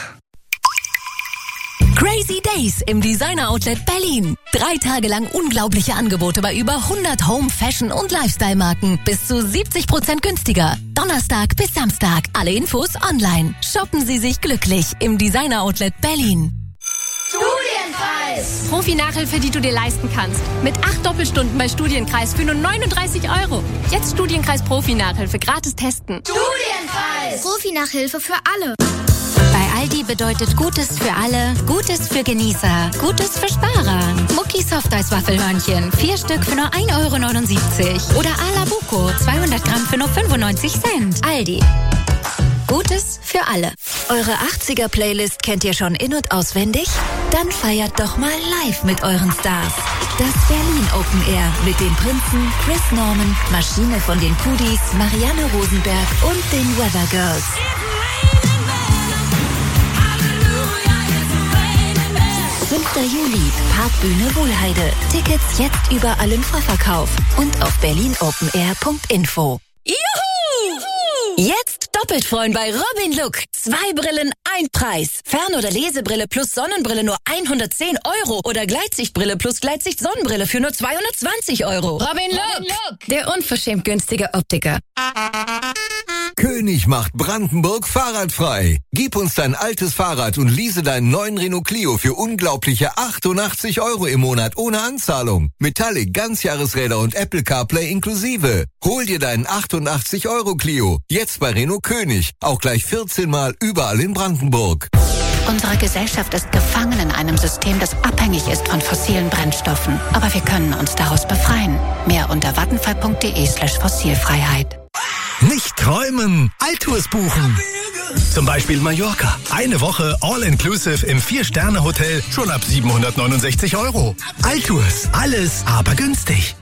Crazy Days im Designer Outlet Berlin. 3 Tage lang unglaubliche Angebote bei über 100 Home, Fashion und Lifestyle-Marken. Bis zu 70% günstiger. Donnerstag bis Samstag. Alle Infos online. Shoppen Sie sich glücklich im Designer Outlet Berlin. Studienkreis. Profi-Nachhilfe, die du dir leisten kannst. Mit 8 Doppelstunden bei Studienkreis für nur 39 €. Jetzt Studienkreis Profi-Nachhilfe gratis testen. Studienkreis. Profi-Nachhilfe für alle. Bei Aldi bedeutet Gutes für alle, Gutes für Genießer, Gutes für Sparer. Mucki Softeis-Waffelhörnchen, 4 Stück für nur 1,79 € oder Alabuco, 200 Gramm für nur 95 Cent. Aldi. Gutes für alle. Eure 80er-Playlist kennt ihr schon in- und auswendig? Dann feiert doch mal live mit euren Stars. Das Berlin Open Air mit den Prinzen, Chris Norman, Maschine von den Pudis, Marianne Rosenberg und den Weather Girls. 5. Juli, Parkbühne Wohlheide. Tickets jetzt überall im Vorverkauf und auf berlinopenair.info. Juhu! Jetzt doppelt freuen bei Robin Look. 2 Brillen, 1 Preis. Fern- oder Lesebrille plus Sonnenbrille nur 110 € oder Gleitsichtbrille plus Gleitsicht-Sonnenbrille für nur 220 €. Robin Look, der unverschämt günstige Optiker. König macht Brandenburg fahrradfrei. Gib uns dein altes Fahrrad und lease deinen neuen Renault Clio für unglaubliche 88 € im Monat ohne Anzahlung. Metallic, Ganzjahresräder und Apple CarPlay inklusive. Hol dir deinen 88 € Clio. Jetzt bei Renault König. Auch gleich 14 Mal überall in Brandenburg. Unsere Gesellschaft ist gefangen in einem System, das abhängig ist von fossilen Brennstoffen. Aber wir können uns daraus befreien. Mehr unter vattenfall.de/Fossilfreiheit. Nicht träumen, Altours buchen. Zum Beispiel Mallorca. Eine Woche all-inclusive im 4-Sterne-Hotel schon ab 769 €. Altours. Alles, aber günstig.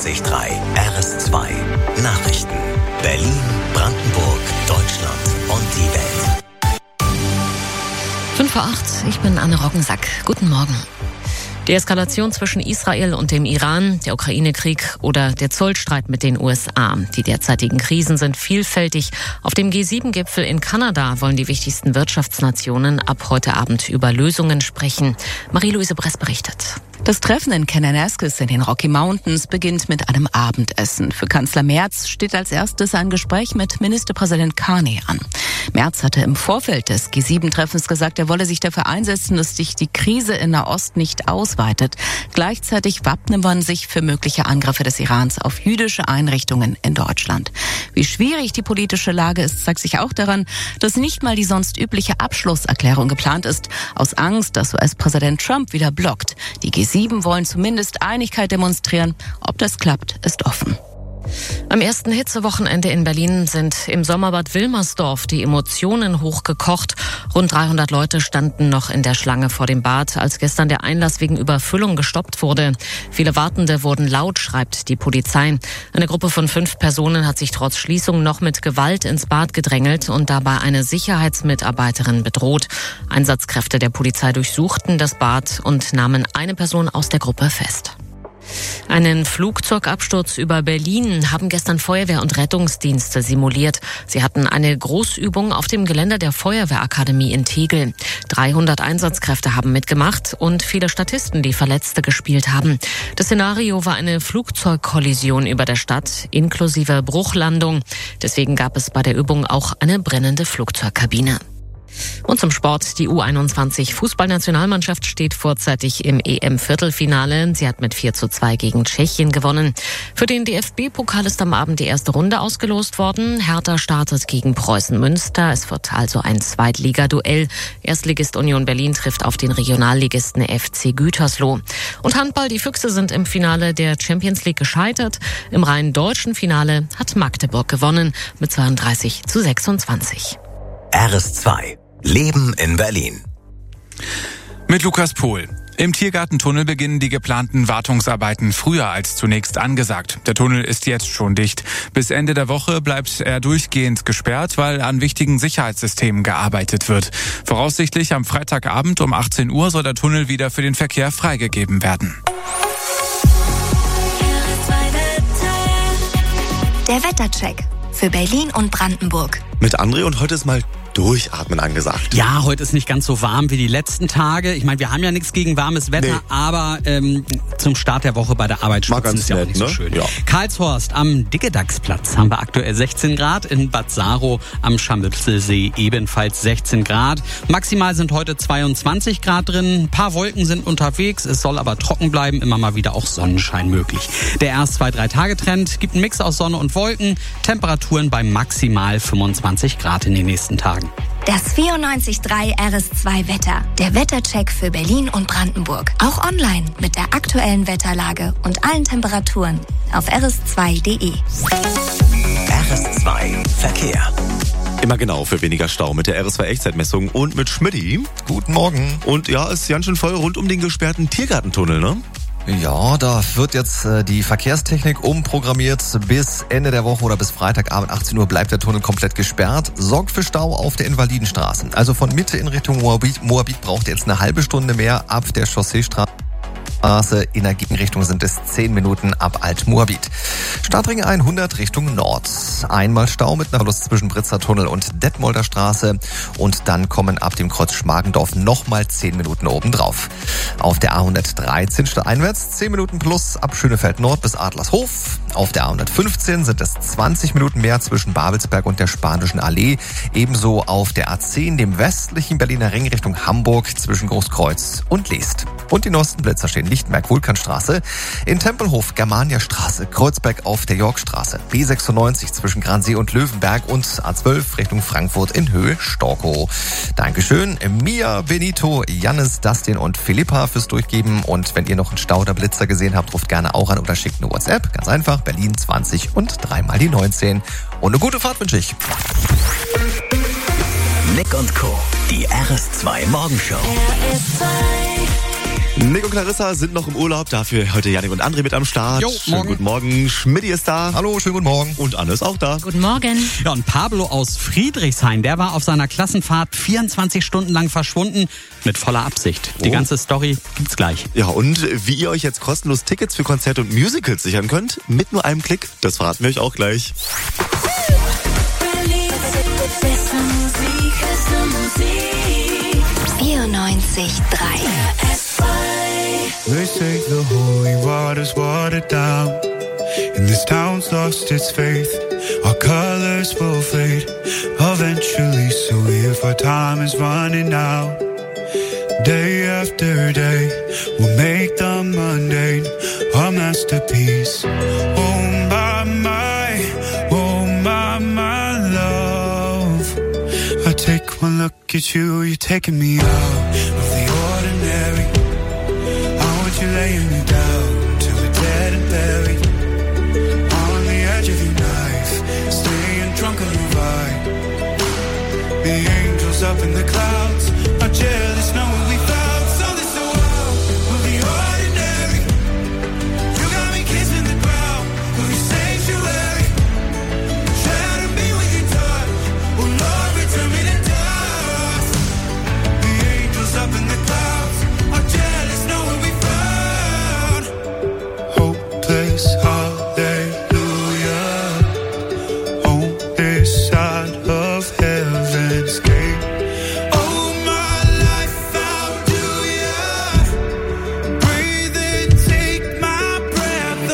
94.3 RS2 Nachrichten. Berlin, Brandenburg, Deutschland und die Welt. 5:08 ich bin Anne Roggensack. Guten Morgen. Die Eskalation zwischen Israel und dem Iran, der Ukraine-Krieg oder der Zollstreit mit den USA. Die derzeitigen Krisen sind vielfältig. Auf dem G7-Gipfel in Kanada wollen die wichtigsten Wirtschaftsnationen ab heute Abend über Lösungen sprechen. Marie-Louise Bress berichtet. Das Treffen in Kananaskis in den Rocky Mountains beginnt mit einem Abendessen. Für Kanzler Merz steht als erstes ein Gespräch mit Ministerpräsident Carney an. Merz hatte im Vorfeld des G7-Treffens gesagt, er wolle sich dafür einsetzen, dass sich die Krise in Nahost nicht ausweitet. Gleichzeitig wappne man sich für mögliche Angriffe des Irans auf jüdische Einrichtungen in Deutschland. Wie schwierig die politische Lage ist, zeigt sich auch daran, dass nicht mal die sonst übliche Abschlusserklärung geplant ist, aus Angst, dass US-Präsident Trump wieder blockt. Die G7 wollen zumindest Einigkeit demonstrieren. Ob das klappt, ist offen. Am ersten Hitzewochenende in Berlin sind im Sommerbad Wilmersdorf die Emotionen hochgekocht. Rund 300 Leute standen noch in der Schlange vor dem Bad, als gestern der Einlass wegen Überfüllung gestoppt wurde. Viele Wartende wurden laut, schreibt die Polizei. Eine Gruppe von 5 Personen hat sich trotz Schließung noch mit Gewalt ins Bad gedrängelt und dabei eine Sicherheitsmitarbeiterin bedroht. Einsatzkräfte der Polizei durchsuchten das Bad und nahmen eine Person aus der Gruppe fest. Einen Flugzeugabsturz über Berlin haben gestern Feuerwehr und Rettungsdienste simuliert. Sie hatten eine Großübung auf dem Gelände der Feuerwehrakademie in Tegel. 300 Einsatzkräfte haben mitgemacht und viele Statisten, die Verletzte gespielt haben. Das Szenario war eine Flugzeugkollision über der Stadt inklusive Bruchlandung. Deswegen gab es bei der Übung auch eine brennende Flugzeugkabine. Und zum Sport. Die U21-Fußballnationalmannschaft steht vorzeitig im EM-Viertelfinale. Sie hat mit 4:2 gegen Tschechien gewonnen. Für den DFB-Pokal ist am Abend die erste Runde ausgelost worden. Hertha startet gegen Preußen Münster. Es wird also ein Zweitligaduell. Erstligist Union Berlin trifft auf den Regionalligisten FC Gütersloh. Und Handball, die Füchse sind im Finale der Champions League gescheitert. Im rein deutschen Finale hat Magdeburg gewonnen mit 32:26. RS2 Leben in Berlin. Mit Lukas Pohl. Im Tiergartentunnel beginnen die geplanten Wartungsarbeiten früher als zunächst angesagt. Der Tunnel ist jetzt schon dicht. Bis Ende der Woche bleibt er durchgehend gesperrt, weil an wichtigen Sicherheitssystemen gearbeitet wird. Voraussichtlich am Freitagabend um 18 Uhr soll der Tunnel wieder für den Verkehr freigegeben werden. Der Wettercheck für Berlin und Brandenburg. Mit André und heute ist mal Durchatmen angesagt. Ja, heute ist nicht ganz so warm wie die letzten Tage. Ich meine, wir haben ja nichts gegen warmes Wetter, aber zum Start der Woche bei der Arbeit schwitzen ist ja auch nicht so schön. Ja. Karlshorst am Dickedachsplatz haben wir aktuell 16 Grad. In Bad Saro am Scharmützelsee ebenfalls 16 Grad. Maximal sind heute 22 Grad drin. Ein paar Wolken sind unterwegs. Es soll aber trocken bleiben. Immer mal wieder auch Sonnenschein möglich. Der erst 2-3-Tage-Trend gibt einen Mix aus Sonne und Wolken. Temperaturen bei maximal 25 Grad in den nächsten Tagen. Das 94.3 RS2 Wetter. Der Wettercheck für Berlin und Brandenburg. Auch online mit der aktuellen Wetterlage und allen Temperaturen auf rs2.de. RS2 Verkehr. Immer genau für weniger Stau mit der RS2 Echtzeitmessung und mit Schmidti. Guten Morgen. Und ja, ist ganz schön voll rund um den gesperrten Tiergartentunnel, ne? Ja, da wird jetzt die Verkehrstechnik umprogrammiert. Bis Ende der Woche oder bis Freitagabend 18 Uhr bleibt der Tunnel komplett gesperrt. Sorgt für Stau auf der Invalidenstraße. Also von Mitte in Richtung Moabit braucht ihr jetzt eine halbe Stunde mehr. Ab der Chausseestraße in der Gegenrichtung sind es 10 Minuten ab Alt-Moabit. Stadtring 100 Richtung Nord. Einmal Stau mit einer Verlust zwischen Britzer Tunnel und Detmolder Straße. Und dann kommen ab dem Kreuz Schmargendorf nochmal 10 Minuten obendrauf. Auf der A113 stadteinwärts 10 Minuten plus ab Schönefeld Nord bis Adlershof. Auf der A115 sind es 20 Minuten mehr zwischen Babelsberg und der Spanischen Allee. Ebenso auf der A10, dem westlichen Berliner Ring Richtung Hamburg zwischen Großkreuz und Leest. Und die neuesten Blitzer stehen Lichtenberg Vulkanstraße, in Tempelhof Germania Straße, Kreuzberg auf der Yorkstraße, B96 zwischen Gransee und Löwenberg und A12 Richtung Frankfurt in Höhe Storkow. Dankeschön Mia, Benito, Jannis, Dustin und Philippa fürs Durchgeben. Und wenn ihr noch einen Stau oder Blitzer gesehen habt, ruft gerne auch an oder schickt eine WhatsApp. Ganz einfach, Berlin 20 und 3 mal die 19. Und eine gute Fahrt wünsche ich. Nick und Co., die RS2 Morgenshow. Nick und Clarissa sind noch im Urlaub, dafür heute Janik und André mit am Start. Jo, schönen guten Morgen. Schmidti ist da. Hallo, schönen guten Morgen. Und Anne ist auch da. Guten Morgen. Ja, und Pablo aus Friedrichshain, der war auf seiner Klassenfahrt 24 Stunden lang verschwunden, mit voller Absicht. Die ganze Story gibt's gleich. Ja, und wie ihr euch jetzt kostenlos Tickets für Konzerte und Musicals sichern könnt, mit nur einem Klick, das verraten wir euch auch gleich. 94,3 They say the holy water's watered down, and this town's lost its faith. Our colors will fade eventually, so if our time is running out, day after day, we'll make the mundane our masterpiece. Oh my love, I take one look at you, you're taking me out of the ordinary. You're laying me down till we're dead and buried on the edge of your knife, staying drunk on your vibe. The angels up in the clouds are jealous knowing we found something so wild of the ordinary. You got me kissing the ground of your sanctuary, trying to be with your touch. Oh Lord, return me to dust. The angels up in the clouds are jealous knowing we hallelujah on this side of heaven's gate. Oh, my life, I'll do ya. Breathe and take my breath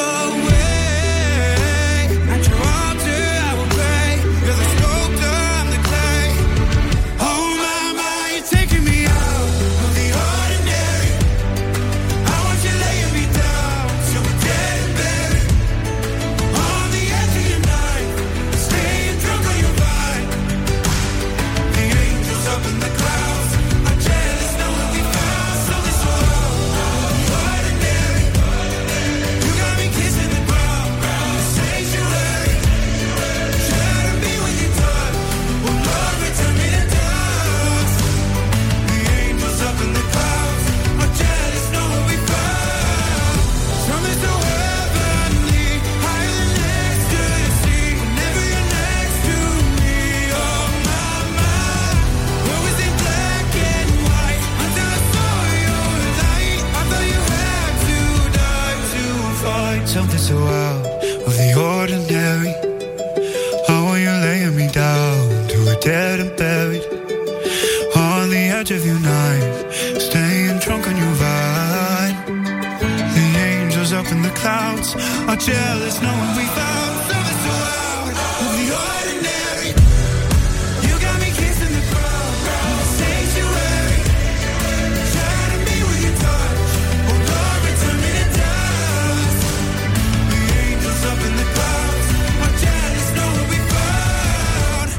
away. At your altar, I will pray. You're the sculptor, I'm the clay. Oh, my, you're taking me out of the ordinary. I want you laying me down till we're dead and buried on the edge of your night, staying drunk on your vibe. The angels up in the clouds are jealous knowing we found something so ordinary. You got me kissing the ground, the sanctuary, trying to be with your touch. Oh Lord, return me to dust. The angels up in the clouds are jealous knowing we found something so heavenly, higher than ecstasy. Whenever you're next to me, oh my, where was it black and white until I saw your light? I thought you had to die to find something so out of the ordinary. How are you laying me down to a dead and buried on the edge of your knife, staying drunk on your vine. The angels up in the clouds are jealous knowing we found something so out of the ordinary. You got me kissing the ground, the sanctuary, trying to be with your touch. Oh Lord, return me to dust. The angels up in the clouds are jealous knowing we found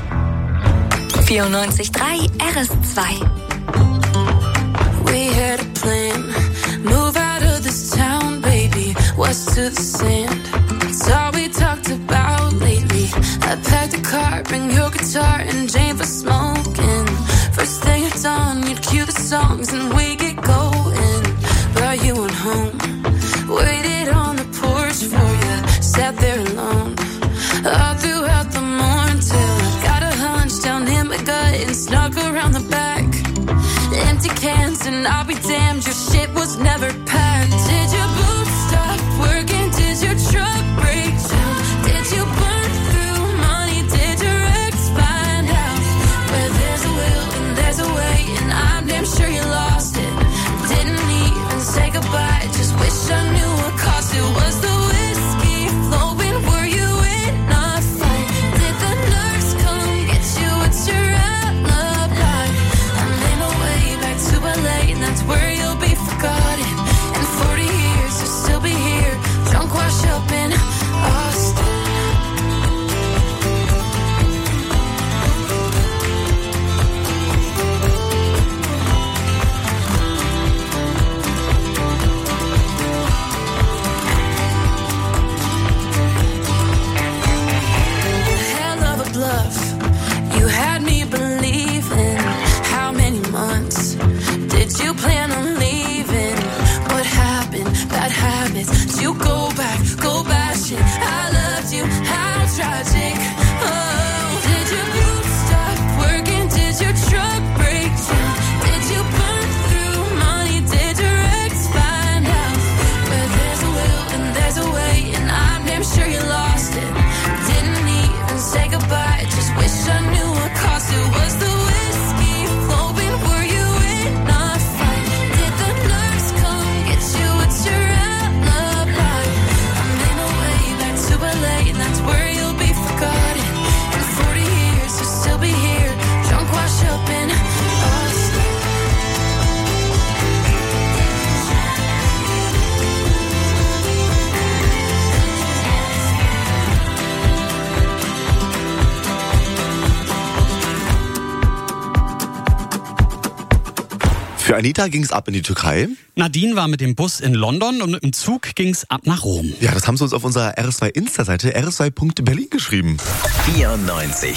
94,3 RS2. We had a plan, move out of this town, baby, west to the sand. It's all we talked about lately. I packed a car, bring your guitar and Jane for smoking. First thing at dawn, you'd cue the songs and we get going. But you went home, waited on the porch for you, sat there alone. All throughout the morning till I got a hunch down in my gut and snuck around the back. Empty cans and I'll be damned, your shit was never packed. Did your boots stop working? Did your truck break down? Did you burn through money? Did your ex find out? Where there's a will and there's a way, and I'm damn sure you lost it. Didn't even say goodbye, just wish I knew what cost it. Was the whiskey flowing? Were you in a fight? Did the nurse come get you? It's your alibi. I made my way back to LA, and that's where you'll be forgotten and Für Anita ging's ab in die Türkei. Nadine war mit dem Bus in London und mit dem Zug ging's ab nach Rom. Ja, das haben sie uns auf unserer RS2 Insta-Seite rs2.berlin geschrieben. 94.3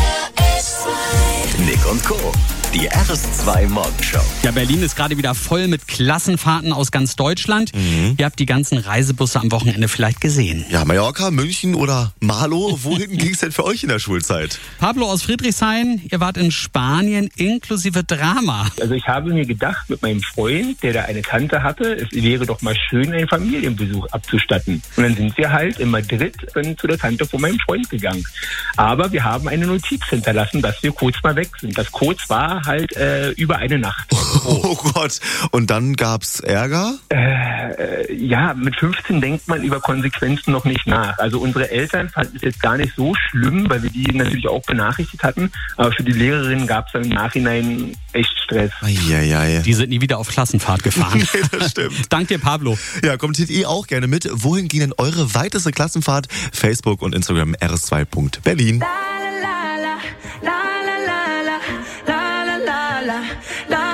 Nick und Co. Die RS2 Morgenshow. Ja, Berlin ist gerade wieder voll mit Klassenfahrten aus ganz Deutschland. Ihr habt die ganzen Reisebusse am Wochenende vielleicht gesehen. Ja, Mallorca, München oder Marlow. Wohin ging's denn für euch in der Schulzeit? Pablo aus Friedrichshain, ihr wart in Spanien inklusive Drama. Also ich habe mir gedacht, mit meinem Freund, der da eine Tante hatte, es wäre doch mal schön, einen Familienbesuch abzustatten. Und dann sind wir halt in Madrid zu der Tante von meinem Freund gegangen. Aber wir haben eine Notiz hinterlassen, dass wir kurz mal weg sind. Das kurz war halt über eine Nacht. Oh Gott. Und dann gab's Ärger? Ja, mit 15 denkt man über Konsequenzen noch nicht nach. Also unsere Eltern fanden es jetzt gar nicht so schlimm, weil wir die natürlich auch benachrichtigt hatten. Aber für die Lehrerin gab es dann im Nachhinein echt Stress. Eieiei. Die sind nie wieder auf Klassenfahrt gefahren. Nee, das stimmt. Dank dir, Pablo. Ja, kommentiert ihr auch gerne mit. Wohin ging denn eure weiteste Klassenfahrt? Facebook und Instagram rs2.berlin. La